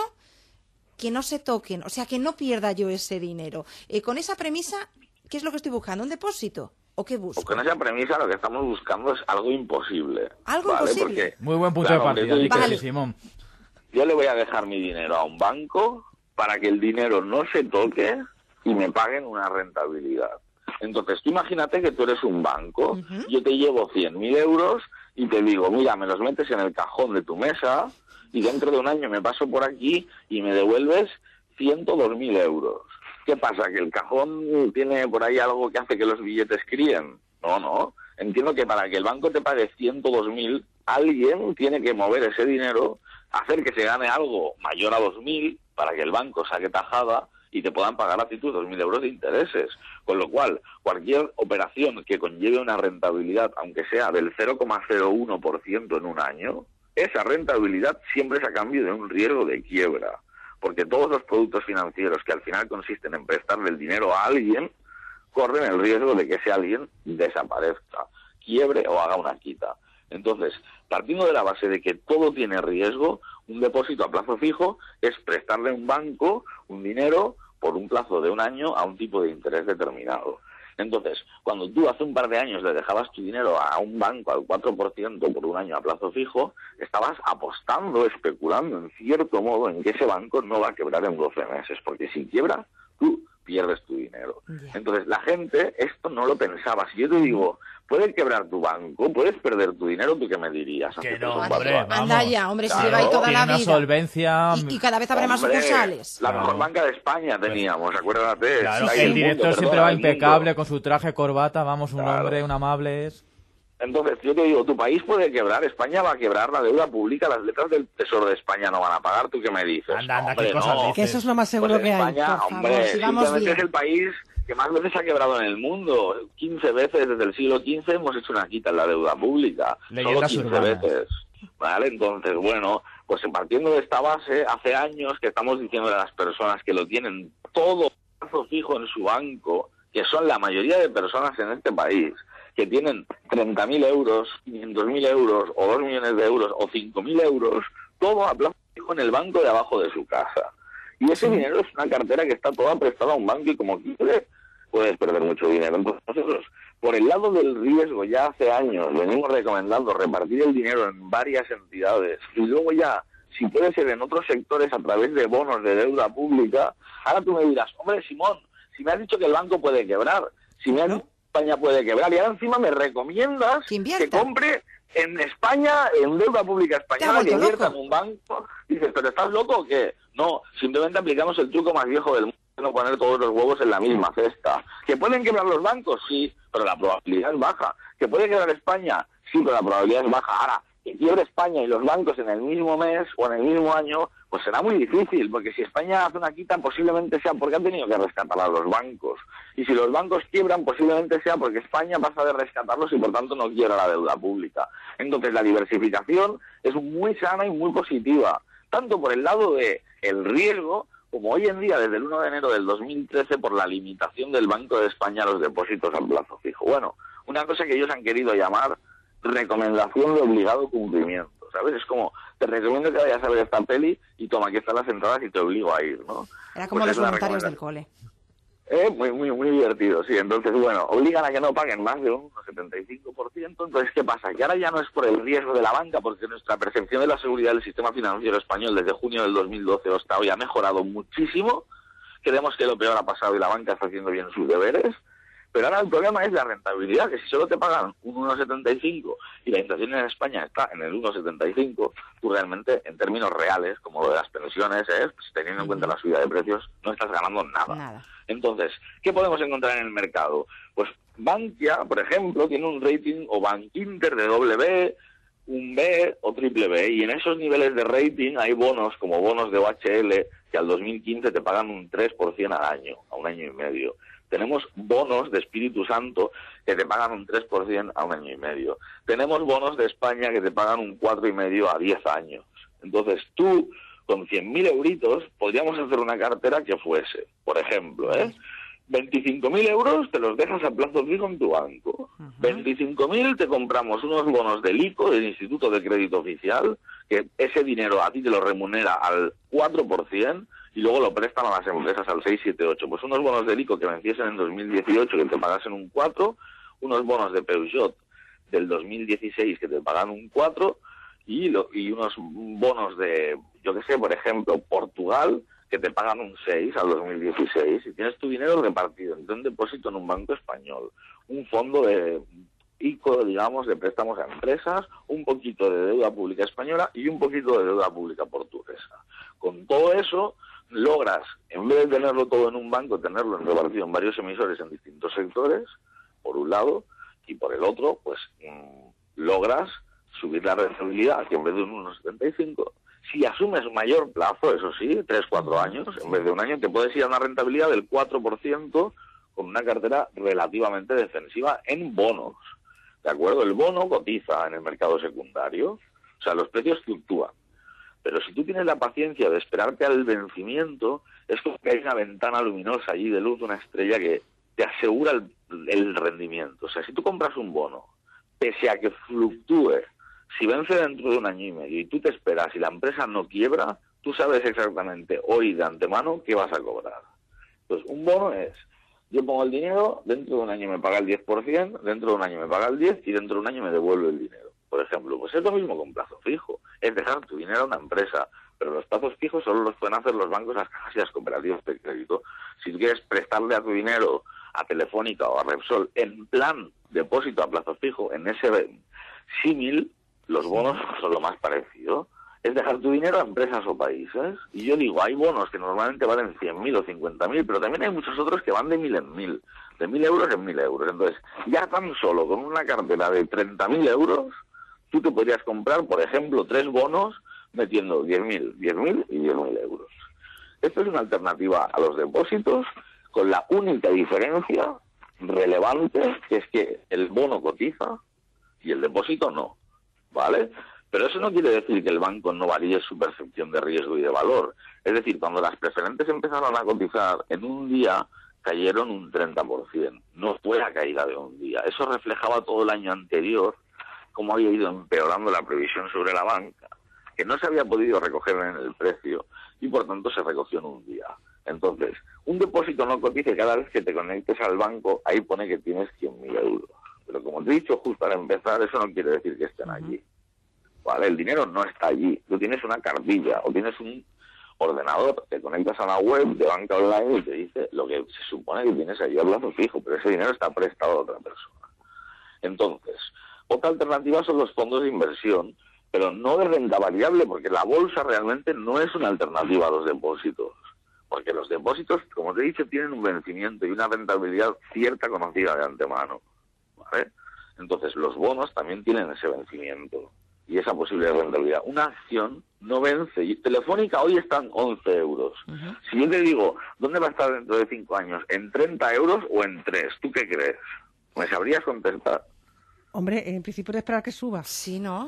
que no se toquen, o sea, que no pierda yo ese dinero? Eh, con esa premisa, ¿qué es lo que estoy buscando? ¿Un depósito? ¿O qué busco? Porque con esa premisa lo que estamos buscando es algo imposible. ¿Algo ¿vale? imposible? Porque, muy buen punto claro, de partida, dices, vale. Simón. Yo le voy a dejar mi dinero a un banco para que el dinero no se toque y me paguen una rentabilidad. Entonces, tú imagínate que tú eres un banco, uh-huh. yo te llevo cien mil euros y te digo, mira, me los metes en el cajón de tu mesa y dentro de un año me paso por aquí y me devuelves ciento dos mil euros. ¿Qué pasa? ¿Que el cajón tiene por ahí algo que hace que los billetes críen? No, no. Entiendo que para que el banco te pague ciento dos mil, alguien tiene que mover ese dinero, hacer que se gane algo mayor a dos mil para que el banco saque tajada y te puedan pagar a ti tus dos mil euros de intereses. Con lo cual, cualquier operación que conlleve una rentabilidad, aunque sea del cero coma cero uno por ciento en un año, esa rentabilidad siempre es a cambio de un riesgo de quiebra. Porque todos los productos financieros que al final consisten en prestarle el dinero a alguien, corren el riesgo de que ese alguien desaparezca, quiebre o haga una quita. Entonces, partiendo de la base de que todo tiene riesgo, un depósito a plazo fijo es prestarle a un banco un dinero por un plazo de un año a un tipo de interés determinado. Entonces, cuando tú hace un par de años le dejabas tu dinero a un banco al cuatro por ciento por un año a plazo fijo, estabas apostando, especulando en cierto modo en que ese banco no va a quebrar en doce meses, porque si quiebra, tú pierdes tu dinero. Yeah. Entonces, la gente esto no lo pensaba. Si yo te digo, ¿puedes quebrar tu banco? ¿Puedes perder tu dinero? ¿Tú qué me dirías? Que no, hombre, anda ya, hombre, claro, si lleva ahí toda la vida. Una solvencia... Y, y cada vez habrá más sucursales. La mejor banca de España teníamos, acuérdate. Claro, el, el director mundo, siempre va impecable con su traje, corbata, vamos, un claro. hombre, un amable es... Entonces, yo te digo, tu país puede quebrar, España va a quebrar, la deuda pública, las letras del Tesoro de España no van a pagar, ¿tú qué me dices? Anda, anda, hombre, ¿qué cosas no. dices? Que eso es lo más seguro pues que España, hay. Hombre, favor, si simplemente es el país que más veces ha quebrado en el mundo. quince veces desde el siglo quince hemos hecho una quita en la deuda pública. Leyendas Solo quince urbanas. veces. ¿Vale? Entonces, bueno, pues partiendo de esta base, hace años que estamos diciendo a las personas que lo tienen todo plazo fijo en su banco, que son la mayoría de personas en este país, que tienen treinta mil euros, quinientos mil euros, o dos millones de euros, o cinco mil euros, todo a plazo fijo en el banco de abajo de su casa. Y ese sí. dinero es una cartera que está toda prestada a un banco y como quieres, puedes perder mucho dinero. Entonces nosotros, por el lado del riesgo, ya hace años venimos recomendando repartir el dinero en varias entidades y luego ya, si puede ser en otros sectores a través de bonos de deuda pública. Ahora tú me dirás, hombre, Simón, si me has dicho que el banco puede quebrar, si me has dicho que España puede quebrar, y ahora encima me recomiendas que, que compre en España, en deuda pública española, que invierta en un banco. Dices, ¿pero estás loco o qué? No, simplemente aplicamos el truco más viejo del mundo, no poner todos los huevos en la misma cesta. ¿Que pueden quebrar los bancos? Sí, pero la probabilidad es baja. ¿Que puede quebrar España? Sí, pero la probabilidad es baja. Ahora, que quiebre España y los bancos en el mismo mes o en el mismo año, pues será muy difícil, porque si España hace una quita, posiblemente sea porque ha tenido que rescatar a los bancos. Y si los bancos quiebran, posiblemente sea porque España pasa de rescatarlos y por tanto no quiebra la deuda pública. Entonces la diversificación es muy sana y muy positiva, tanto por el lado de el riesgo, como hoy en día, desde el uno de enero del dos mil trece, por la limitación del Banco de España a los depósitos a plazo fijo. Bueno, una cosa que ellos han querido llamar recomendación de obligado cumplimiento, ¿sabes? Es como, te recomiendo que vayas a ver esta peli y toma, aquí están las entradas y te obligo a ir, ¿no? Era como pues los voluntarios del cole. Eh, muy, muy, muy divertido, sí. Entonces, bueno, obligan a que no paguen más de un setenta y cinco por ciento. Entonces, ¿qué pasa? Que ahora ya no es por el riesgo de la banca, porque nuestra percepción de la seguridad del sistema financiero español desde junio del dos mil doce hasta hoy ha mejorado muchísimo, creemos que lo peor ha pasado y la banca está haciendo bien sus deberes. Pero ahora el problema es la rentabilidad, que si solo te pagan un uno coma setenta y cinco y la inflación en España está en el uno coma setenta y cinco, tú realmente, en términos reales, como lo de las pensiones, ¿eh? Pues, teniendo en cuenta la subida de precios, no estás ganando nada. Nada. Entonces, ¿qué podemos encontrar en el mercado? Pues Bankia, por ejemplo, tiene un rating o Bankinter de doble B, un B o triple B, y en esos niveles de rating hay bonos como bonos de O H L que al dos mil quince te pagan un tres por ciento al año, a un año y medio. Tenemos bonos de Espíritu Santo que te pagan un tres por ciento a un año y medio. Tenemos bonos de España que te pagan un cuatro coma cinco a diez años. Entonces tú, con cien mil euritos, podríamos hacer una cartera que fuese, por ejemplo, ¿eh? veinticinco mil euros te los dejas a plazo fijo en tu banco. Uh-huh. veinticinco mil te compramos unos bonos del I C O, del Instituto de Crédito Oficial, que ese dinero a ti te lo remunera al cuatro por ciento, y luego lo prestan a las empresas al seis, siete, ocho. Pues unos bonos de I C O que venciesen en dos mil dieciocho que te pagasen un cuatro, unos bonos de Peugeot del dos mil dieciséis que te pagan un cuatro, y, lo, y unos bonos de, yo qué sé, por ejemplo, Portugal, que te pagan un seis al dos mil dieciséis, y tienes tu dinero repartido entre un depósito en un banco español, un fondo de I C O, digamos, de préstamos a empresas, un poquito de deuda pública española y un poquito de deuda pública portuguesa. Con todo eso, logras, en vez de tenerlo todo en un banco, tenerlo repartido en varios emisores en distintos sectores, por un lado, y por el otro, pues mmm, logras subir la rentabilidad, que en vez de un uno coma setenta y cinco, si asumes mayor plazo, eso sí, tres, cuatro años, en vez de un año, te puedes ir a una rentabilidad del cuatro por ciento con una cartera relativamente defensiva en bonos. ¿De acuerdo? El bono cotiza en el mercado secundario, o sea, los precios fluctúan. Pero si tú tienes la paciencia de esperarte al vencimiento, es como que hay una ventana luminosa allí de luz, una estrella que te asegura el, el rendimiento. O sea, si tú compras un bono, pese a que fluctúe, si vence dentro de un año y medio y tú te esperas y la empresa no quiebra, tú sabes exactamente hoy de antemano qué vas a cobrar. Entonces, un bono es, yo pongo el dinero, dentro de un año me paga el diez por ciento, dentro de un año me paga el diez por ciento y dentro de un año me devuelve el dinero. Por ejemplo, pues es lo mismo con plazo fijo, es dejar tu dinero a una empresa, pero los plazos fijos solo los pueden hacer los bancos, las cajas y las cooperativas de crédito. Si tú quieres prestarle a tu dinero a Telefónica o a Repsol en plan depósito a plazo fijo, en ese símil, los bonos son lo más parecido. Es dejar tu dinero a empresas o países. Y yo digo, hay bonos que normalmente valen cien mil o cincuenta mil, pero también hay muchos otros que van de mil en mil, de mil euros en mil euros. Entonces, ya tan solo con una cartera de treinta mil euros, tú te podrías comprar, por ejemplo, tres bonos metiendo diez mil, diez mil y diez mil euros. Esto es una alternativa a los depósitos, con la única diferencia relevante, que es que el bono cotiza y el depósito no, ¿vale? Pero eso no quiere decir que el banco no varíe su percepción de riesgo y de valor. Es decir, cuando las preferentes empezaron a cotizar, en un día cayeron un treinta por ciento. No fue la caída de un día. Eso reflejaba todo el año anterior cómo había ido empeorando la previsión sobre la banca, que no se había podido recoger en el precio y por tanto se recogió en un día. Entonces, un depósito no cotiza y cada vez que te conectes al banco, ahí pone que tienes cien mil euros. Pero como te he dicho justo al empezar, eso no quiere decir que estén allí. ¿Vale? El dinero no está allí. Tú tienes una cartilla o tienes un ordenador, te conectas a una web de banca online y te dice lo que se supone que tienes allí a plazo fijo, pero ese dinero está prestado a otra persona. Entonces, otra alternativa son los fondos de inversión, pero no de renta variable, porque la bolsa realmente no es una alternativa a los depósitos. Porque los depósitos, como te he dicho, tienen un vencimiento y una rentabilidad cierta conocida de antemano, ¿vale? Entonces, los bonos también tienen ese vencimiento y esa posible rentabilidad. Una acción no vence. Y Telefónica hoy están once euros. Uh-huh. Si yo te digo, ¿dónde va a estar dentro de cinco años? ¿En treinta euros o en tres? ¿Tú qué crees? ¿Me sabrías contestar? Hombre, en principio de esperar que suba. Sí, ¿no?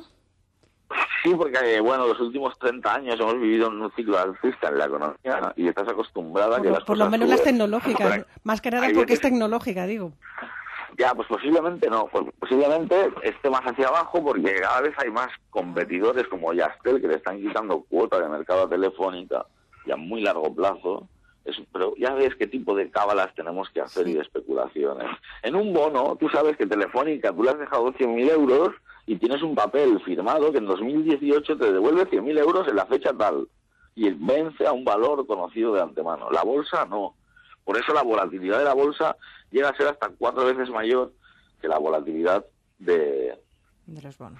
Sí, porque, bueno, los últimos treinta años hemos vivido en un ciclo alcista en la economía y estás acostumbrada a que por, las por cosas lo menos suben. Las tecnológicas, más que nada porque es tecnológica, digo. Ya, pues posiblemente no, pues posiblemente esté más hacia abajo porque cada vez hay más competidores como Yastel que le están quitando cuota de mercado a Telefónica y a muy largo plazo. Es, pero ya ves qué tipo de cábalas tenemos que hacer y de especulaciones. En un bono, tú sabes que Telefónica, tú le has dejado cien mil euros y tienes un papel firmado que en dos mil dieciocho te devuelve cien mil euros en la fecha tal. y vence a un valor conocido de antemano. La bolsa no. Por eso la volatilidad de la bolsa llega a ser hasta cuatro veces mayor que la volatilidad de, de los bonos.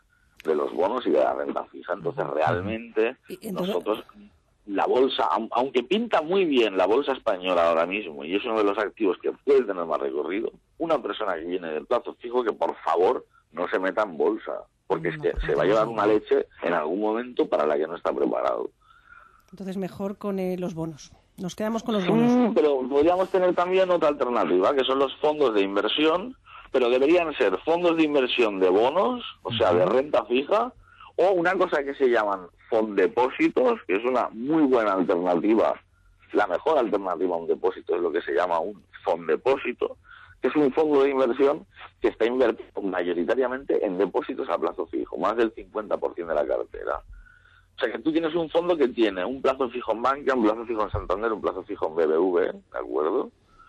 de los bonos y de la renta fija. Entonces, realmente, entonces... nosotros, la bolsa, aunque pinta muy bien la bolsa española ahora mismo, y es uno de los activos que puede tener más recorrido, una persona que viene del plazo fijo, que por favor no se meta en bolsa, porque es que se va a llevar una leche en algún momento para la que no está preparado. Entonces, mejor con eh, los bonos. Nos quedamos con los bonos. Mm, pero podríamos tener también otra alternativa, que son los fondos de inversión, pero deberían ser fondos de inversión de bonos, o sea, de renta fija, o una cosa que se llaman fondepósitos, que es una muy buena alternativa. La mejor alternativa a un depósito es lo que se llama un fondepósito, que es un fondo de inversión que está invertido mayoritariamente en depósitos a plazo fijo, más del cincuenta por ciento de la cartera. O sea que tú tienes un fondo que tiene un plazo fijo en Bankia, un plazo fijo en Santander, un plazo fijo en B B V, ¿de acuerdo?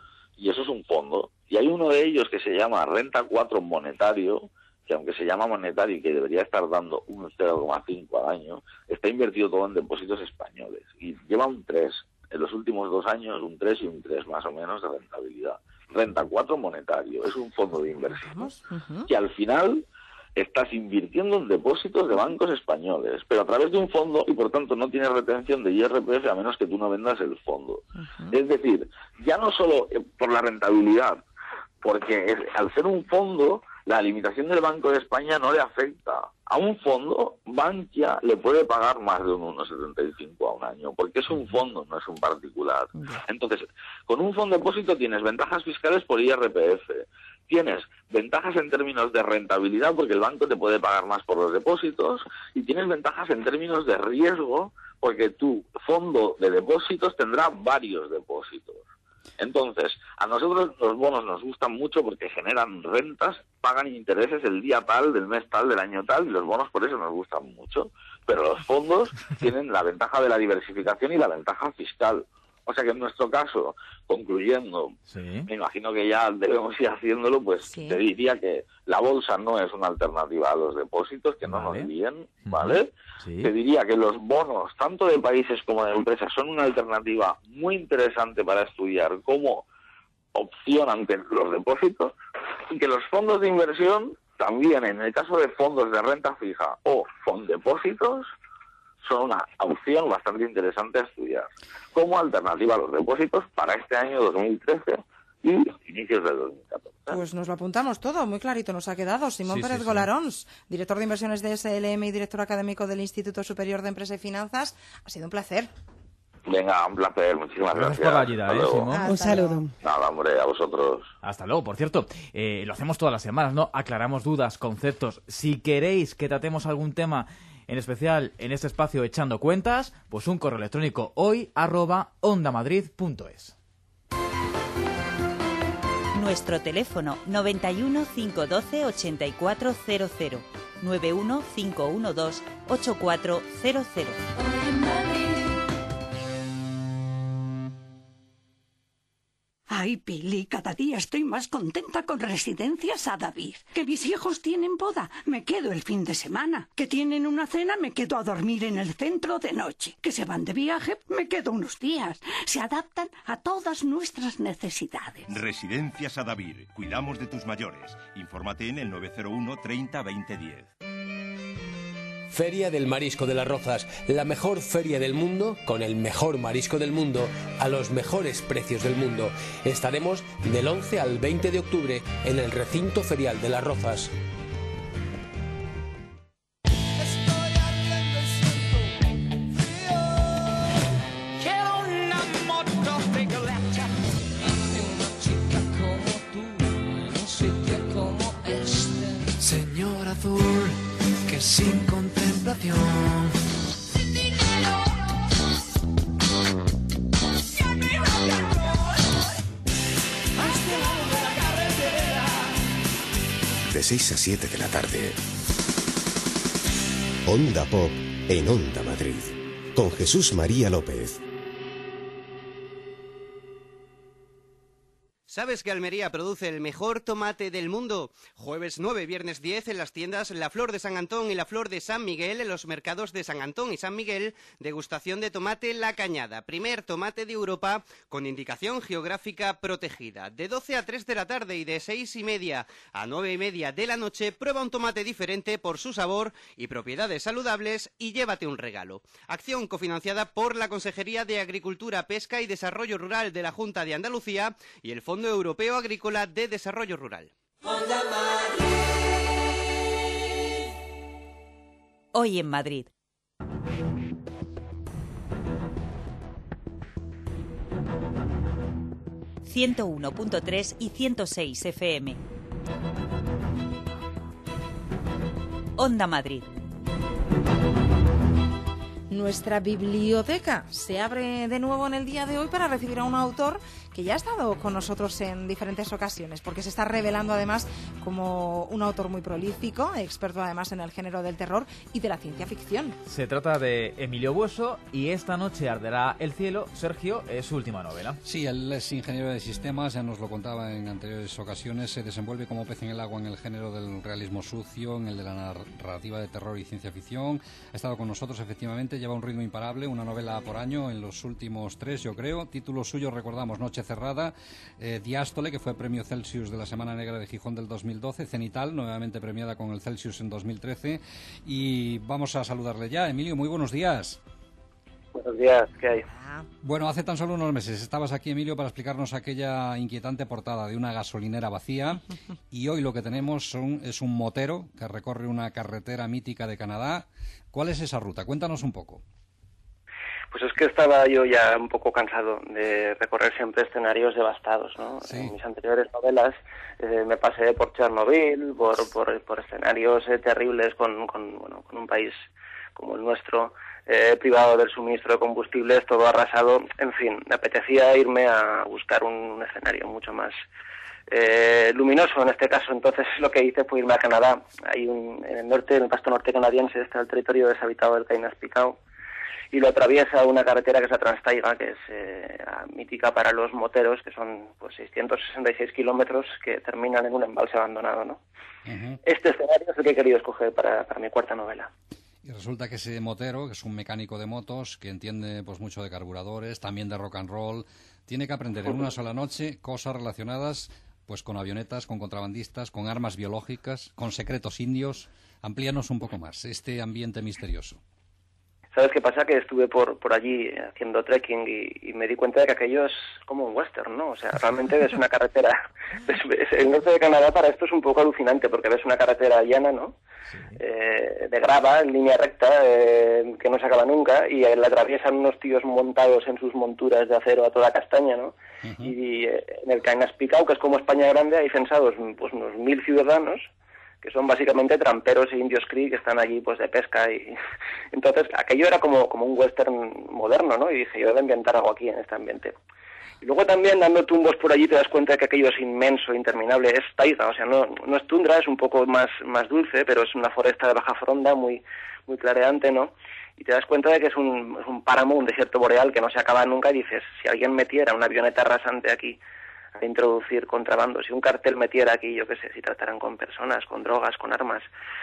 Y eso es un fondo. Y hay uno de ellos que se llama Renta cuatro monetario, que aunque se llama monetario y que debería estar dando un cero coma cinco al año, está invertido todo en depósitos españoles. Y lleva un tres, en los últimos dos años, un tres y un tres más o menos de rentabilidad. Renta cuatro monetario, es un fondo de inversión que al final estás invirtiendo en depósitos de bancos españoles, pero a través de un fondo, y por tanto no tienes retención de I R P F a menos que tú no vendas el fondo. Uh-huh. Es decir, ya no solo por la rentabilidad, porque es, al ser un fondo, la limitación del Banco de España no le afecta. A un fondo, Bankia le puede pagar más de un uno coma setenta y cinco a un año, porque es un fondo, no es un particular. Entonces, con un fondo de depósito tienes ventajas fiscales por I R P F, tienes ventajas en términos de rentabilidad, porque el banco te puede pagar más por los depósitos, y tienes ventajas en términos de riesgo, porque tu fondo de depósitos tendrá varios depósitos. Entonces, a nosotros los bonos nos gustan mucho porque generan rentas, pagan intereses el día tal, del mes tal, del año tal, y los bonos por eso nos gustan mucho. Pero los fondos tienen la ventaja de la diversificación y la ventaja fiscal. O sea que en nuestro caso, concluyendo, sí. me imagino que ya debemos ir haciéndolo, pues sí. te diría que la bolsa no es una alternativa a los depósitos, que no vale. nos guíen, ¿vale? Sí. Te diría que los bonos, tanto de países como de empresas, son una alternativa muy interesante para estudiar como opción ante los depósitos, y que los fondos de inversión, también en el caso de fondos de renta fija o fondepósitos, son una opción bastante interesante a estudiar como alternativa a los depósitos para este año dos mil trece y inicios del dos mil catorce. Pues nos lo apuntamos todo, muy clarito nos ha quedado. Simón sí, Pérez sí, Golarons, sí. director de inversiones de S L M y director académico del Instituto Superior de Empresa y Finanzas. Ha sido un placer. Venga, un placer, muchísimas gracias. Gracias por la ayuda, ¿eh, Simón? Un saludo. Nada, hombre, a vosotros. Hasta luego. Por cierto, eh, lo hacemos todas las semanas, ¿no? Aclaramos dudas, conceptos. Si queréis que tratemos algún tema en especial en este espacio echando cuentas, pues un correo electrónico hoy arroba ondamadrid punto es. Nuestro teléfono noventa y uno, cinco doce, ochenta y cuatro cero cero, noventa y uno, cinco doce, ochenta y cuatro cero cero. Ay, Pili, cada día estoy más contenta con Residencias Adavid. Que mis hijos tienen boda, me quedo el fin de semana. Que tienen una cena, me quedo a dormir en el centro de noche. Que se van de viaje, me quedo unos días. Se adaptan a todas nuestras necesidades. Residencias Adavid. Cuidamos de tus mayores. Infórmate en el nueve cero uno, treinta, veinte, diez. Feria del Marisco de las Rozas, la mejor feria del mundo, con el mejor marisco del mundo, a los mejores precios del mundo. Estaremos del once al veinte de octubre en el recinto ferial de las Rozas. Señor azul, que sin contemplación de seis a siete de la tarde. Onda Pop en Onda Madrid, con Jesús María López. ¿Sabes que Almería produce el mejor tomate del mundo? Jueves nueve, viernes diez en las tiendas La Flor de San Antón y La Flor de San Miguel, en los mercados de San Antón y San Miguel, degustación de tomate La Cañada, primer tomate de Europa con indicación geográfica protegida. De doce a tres de la tarde y de seis y media a nueve y media de la noche, prueba un tomate diferente por su sabor y propiedades saludables y llévate un regalo. Acción cofinanciada por la Consejería de Agricultura, Pesca y Desarrollo Rural de la Junta de Andalucía y el Fondo Europeo Agrícola de Desarrollo Rural. Hoy en Madrid. ciento uno punto tres y ciento seis F M. Onda Madrid. Nuestra biblioteca se abre de nuevo en el día de hoy para recibir a un autor que ya ha estado con nosotros en diferentes ocasiones, porque se está revelando además como un autor muy prolífico, experto además en el género del terror y de la ciencia ficción. Se trata de Emilio Bueso y Esta noche arderá el cielo. Sergio, es su última novela. Sí, él es ingeniero de sistemas, ya nos lo contaba en anteriores ocasiones, se desenvuelve como pez en el agua en el género del realismo sucio, en el de la narrativa de terror y ciencia ficción. Ha estado con nosotros, efectivamente, lleva un ritmo imparable, una novela por año en los últimos tres, yo creo. Título suyo, recordamos, Noche cerrada, eh, Diástole, que fue premio Celsius de la Semana Negra de Gijón del dos mil doce, Cenital, nuevamente premiada con el Celsius en dos mil trece, y vamos a saludarle ya. Emilio, muy buenos días. Buenos días, ¿qué hay? Bueno, hace tan solo unos meses estabas aquí, Emilio, para explicarnos aquella inquietante portada de una gasolinera vacía, y hoy lo que tenemos son, es un motero que recorre una carretera mítica de Canadá. ¿Cuál es esa ruta? Cuéntanos un poco. Pues es que estaba yo ya un poco cansado de recorrer siempre escenarios devastados, ¿no? Sí. En mis anteriores novelas eh, me pasé por Chernobyl, por, por, por escenarios eh, terribles con, con, bueno, con un país como el nuestro, eh, privado del suministro de combustibles, todo arrasado. En fin, me apetecía irme a buscar un, un escenario mucho más eh, luminoso en este caso. Entonces lo que hice fue irme a Canadá. Hay un, en el norte, en el pasto norte canadiense, está el territorio deshabitado del Kainashpikau, y lo atraviesa una carretera que es la Trans-Taiga, que es eh, mítica para los moteros, que son pues seiscientos sesenta y seis kilómetros que terminan en un embalse abandonado, ¿no? Uh-huh. Este escenario es el que he querido escoger para, para mi cuarta novela. Y resulta que ese motero, que es un mecánico de motos, que entiende pues mucho de carburadores, también de rock and roll, tiene que aprender en una sola noche cosas relacionadas pues con avionetas, con contrabandistas, con armas biológicas, con secretos indios. Amplíanos un poco más este ambiente misterioso. ¿Sabes qué pasa? Que estuve por por allí haciendo trekking y, y me di cuenta de que aquello es como un western, ¿no? O sea, realmente es una carretera. El norte de Canadá para esto es un poco alucinante, porque ves una carretera llana, ¿no? Sí. Eh, de grava, en línea recta, eh, que no se acaba nunca, y la atraviesan unos tíos montados en sus monturas de acero a toda castaña, ¿no? Uh-huh. Y eh, en el Kainashpikau, que es como España grande, hay censados pues unos mil ciudadanos, que son básicamente tramperos e indios cree que están allí pues de pesca, y entonces aquello era como, como un western moderno, ¿no? Y dije, yo debo inventar algo aquí en este ambiente. Y luego también, dando tumbos por allí, te das cuenta de que aquello es inmenso, interminable, es taiga, o sea, no, no es tundra, es un poco más, más dulce, pero es una foresta de baja fronda muy, muy clareante, ¿no? Y te das cuenta de que es un, es un páramo, un desierto boreal que no se acaba nunca, y dices, si alguien metiera una avioneta rasante aquí a introducir contrabando, si un cartel metiera aquí, yo qué sé, si trataran con personas, con drogas, con armas,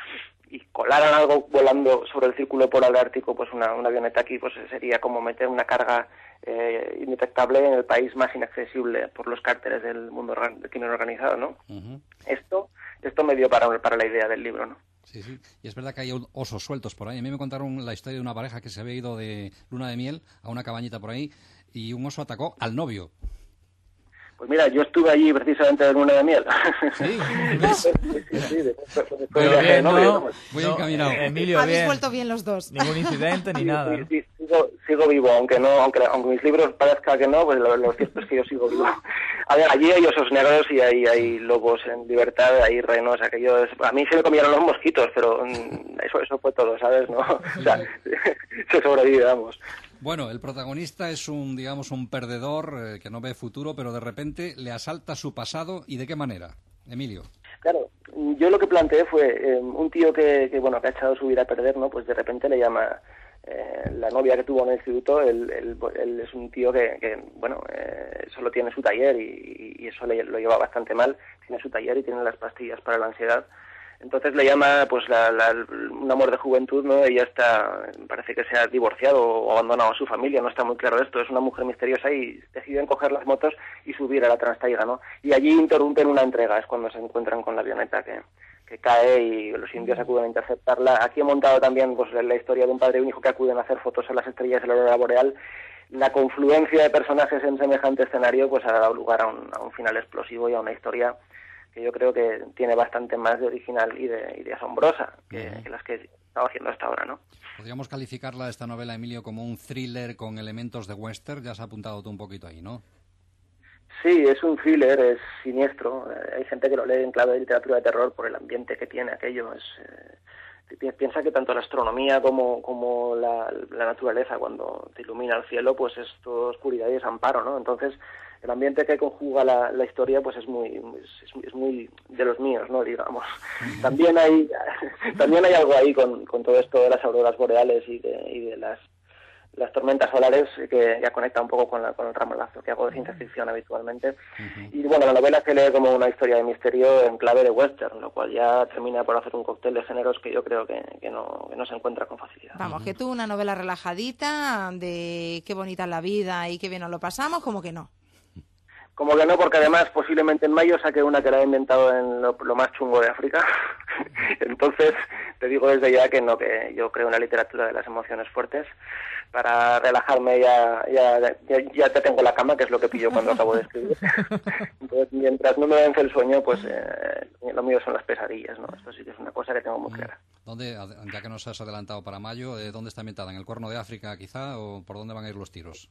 y colaran algo volando sobre el círculo polar ártico, pues una, una avioneta aquí, pues sería como meter una carga eh, indetectable en el país más inaccesible por los cárteles del mundo del crimen organizado, ¿no? Uh-huh. Esto esto me dio para, para la idea del libro, ¿no? Sí, sí. Y es verdad que hay osos sueltos por ahí. A mí me contaron la historia de una pareja que se había ido de luna de miel a una cabañita por ahí y un oso atacó al novio. Pues mira, yo estuve allí precisamente de luna de miel. Sí, sí, sí, sí, después, después pero de bien, ¿no? ¿no? Muy no, encaminado. Emilio, Habéis bien. vuelto bien los dos. Ningún incidente ni sí, nada. Sí, sí, sigo, sigo vivo, aunque no, aunque, aunque mis libros parezca que no, pues lo, lo cierto es que yo sigo vivo. A ver, allí hay osos negros y hay, hay lobos en libertad, hay renos, aquello es... A mí se me comieron los mosquitos, pero eso, eso fue todo, ¿sabes? ¿No? O sea, se sobrevive, vamos. Bueno, el protagonista es un, digamos, un perdedor eh, que no ve futuro, pero de repente le asalta su pasado. ¿Y de qué manera, Emilio? Claro, yo lo que planteé fue eh, un tío que, que, bueno, que ha echado su vida a perder, ¿no? Pues de repente le llama eh, la novia que tuvo en el instituto, él, él, él es un tío que, que bueno, eh, solo tiene su taller y, y eso le, lo lleva bastante mal. Tiene su taller y tiene las pastillas para la ansiedad. Entonces le llama pues la, la, un amor de juventud, ¿no? Ella está, parece que se ha divorciado o abandonado a su familia, no está muy claro esto. Es una mujer misteriosa y deciden coger las motos y subir a la Trastaiga, ¿no? Y allí interrumpen una entrega, es cuando se encuentran con la avioneta que, que cae y los indios acuden a interceptarla. Aquí he montado también pues la historia de un padre y un hijo que acuden a hacer fotos a las estrellas de la aurora boreal. La confluencia de personajes en semejante escenario pues ha dado lugar a un, a un final explosivo y a una historia que yo creo que tiene bastante más de original y de, y de asombrosa que, uh-huh. que las que he estado haciendo hasta ahora, ¿no? Podríamos calificarla, esta novela, Emilio, como un thriller con elementos de western. Ya has apuntado tú un poquito ahí, ¿no? Sí, es un thriller, es siniestro. Eh, hay gente que lo lee en clave de literatura de terror por el ambiente que tiene aquello. Es, eh, piensa que tanto la astronomía como, como la, la naturaleza, cuando te ilumina el cielo, pues es toda oscuridad y desamparo, ¿no? Entonces, el ambiente que conjuga la, la historia pues es muy es, es muy de los míos, ¿no? Digamos. También hay también hay algo ahí con, con todo esto de las auroras boreales y de, y de las las tormentas solares que ya conecta un poco con, la, con el ramalazo que hago de ciencia ficción habitualmente. Uh-huh. Y bueno, la novela se lee como una historia de misterio en clave de western, lo cual ya termina por hacer un cóctel de géneros que yo creo que, que, no, que no se encuentra con facilidad. Vamos, que tú una novela relajadita, de qué bonita es la vida y qué bien nos lo pasamos, como que no. Como que no, porque además posiblemente en mayo saqué una que la he inventado en lo, lo más chungo de África. Entonces te digo desde ya que no, que yo creo en la literatura de las emociones fuertes. Para relajarme ya, ya, ya, ya te tengo la cama, que es lo que pillo cuando acabo de escribir. Entonces, mientras no me vence el sueño, pues eh, lo mío son las pesadillas, ¿no? Esto sí que es una cosa que tengo muy clara. ¿Dónde, ya que nos has adelantado para mayo, ¿dónde está ambientada? ¿En el Cuerno de África, quizá? ¿O por dónde van a ir los tiros?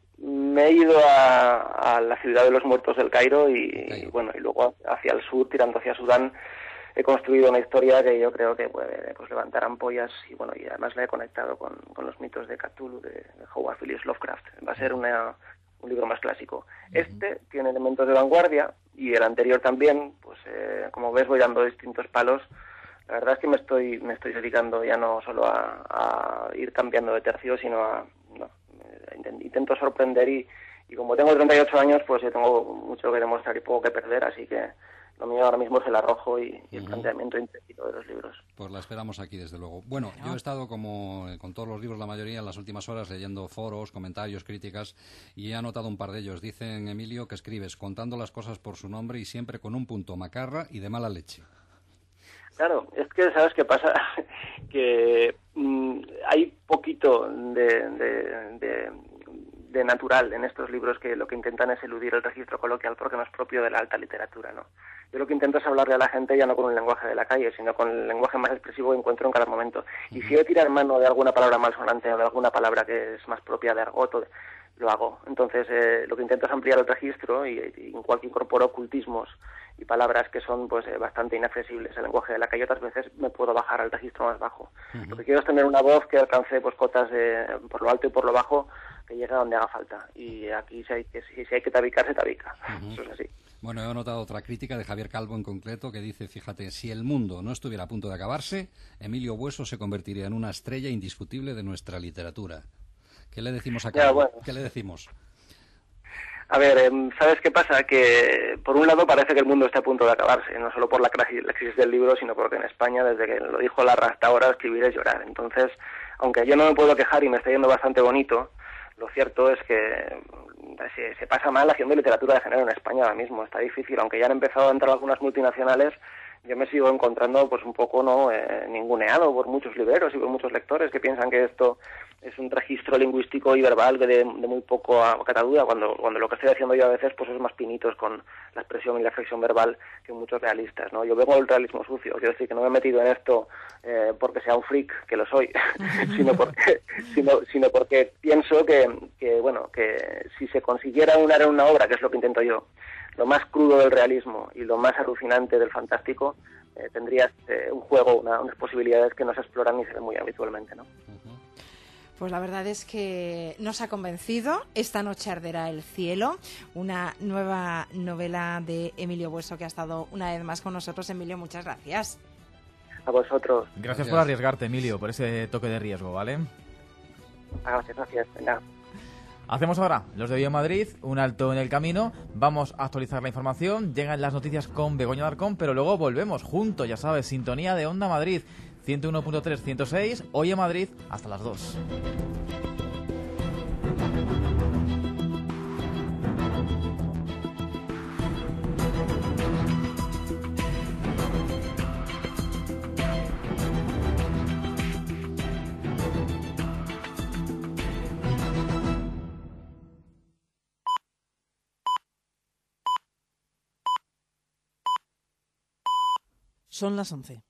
Me he ido a, a la ciudad de los muertos del Cairo y, y bueno, y luego hacia el sur, tirando hacia Sudán. He construido una historia que yo creo que puede pues, levantar ampollas y bueno, y además la he conectado con, con los mitos de Cthulhu, de, de Howard Phillips Lovecraft. Va a ser una, un libro más clásico. Este tiene elementos de vanguardia y el anterior también, pues eh, como ves voy dando distintos palos. La verdad es que me estoy me estoy dedicando ya no solo a, a ir cambiando de tercio, sino a no, intento sorprender y, y como tengo treinta y ocho años, pues yo tengo mucho que demostrar y poco que perder, así que lo mío ahora mismo es el arrojo y, y el uh-huh. planteamiento intrépido de los libros. Pues la esperamos aquí, desde luego. Bueno, yo he estado, como con todos los libros, la mayoría, en las últimas horas, leyendo foros, comentarios, críticas, y he anotado un par de ellos. Dicen, Emilio, que escribes contando las cosas por su nombre y siempre con un punto macarra y de mala leche. Claro, es que, ¿sabes qué pasa? que mmm, hay poquito de, de, de, de natural en estos libros, que lo que intentan es eludir el registro coloquial porque no es propio de la alta literatura, ¿no? Yo lo que intento es hablarle a la gente ya no con un lenguaje de la calle, sino con el lenguaje más expresivo que encuentro en cada momento. Y si he de tirar mano de alguna palabra malsonante o de alguna palabra que es más propia de argot, o de, lo hago. Entonces, eh, lo que intento es ampliar el registro y, y igual que incorporo ocultismos y palabras que son pues eh, bastante inaccesibles al lenguaje de la calle, otras veces me puedo bajar al registro más bajo. Uh-huh. Lo que quiero es tener una voz que alcance pues cotas de, por lo alto y por lo bajo, que llegue a donde haga falta. Y aquí si hay que, si, si hay que tabicar, se tabica. Uh-huh. Eso es así. Bueno, he notado otra crítica de Javier Calvo en concreto que dice, fíjate, si el mundo no estuviera a punto de acabarse, Emilio Bueso se convertiría en una estrella indiscutible de nuestra literatura. ¿Qué le decimos a Calvo? Bueno. ¿Qué le decimos? A ver, ¿sabes qué pasa? Que por un lado parece que el mundo está a punto de acabarse, no solo por la crisis, la crisis del libro, sino porque en España, desde que lo dijo Larra hasta ahora, escribir es llorar. Entonces, aunque yo no me puedo quejar y me está yendo bastante bonito, lo cierto es que se, se pasa mal haciendo literatura de género en España ahora mismo. Está difícil, aunque ya han empezado a entrar algunas multinacionales, yo me sigo encontrando pues un poco no eh, ninguneado por muchos libreros y por muchos lectores que piensan que esto es un registro lingüístico y verbal de, de muy poco a catadura, cuando cuando lo que estoy haciendo yo a veces pues es más pinitos con la expresión y la flexión verbal que muchos realistas, ¿no? Yo vengo del realismo sucio, quiero decir que no me he metido en esto eh, porque sea un freak, que lo soy, sino porque sino sino porque pienso que, que bueno que si se consiguiera unar en una obra, que es lo que intento yo, lo más crudo del realismo y lo más alucinante del fantástico, eh, tendrías eh, un juego, una, unas posibilidades que no se exploran ni se ven muy habitualmente, ¿no? Pues la verdad es que nos ha convencido. Esta noche arderá el cielo, una nueva novela de Emilio Bueso que ha estado una vez más con nosotros. Emilio, muchas gracias. A vosotros. Gracias, gracias por arriesgarte, Emilio, por ese toque de riesgo, ¿vale? Gracias, gracias. Venga. Hacemos ahora los de Hoy en Madrid, un alto en el camino, vamos a actualizar la información, llegan las noticias con Begoña Alarcón, pero luego volvemos juntos, ya sabes, sintonía de Onda Madrid, ciento uno punto tres, ciento seis, Hoy en Madrid, hasta las dos. Son las once.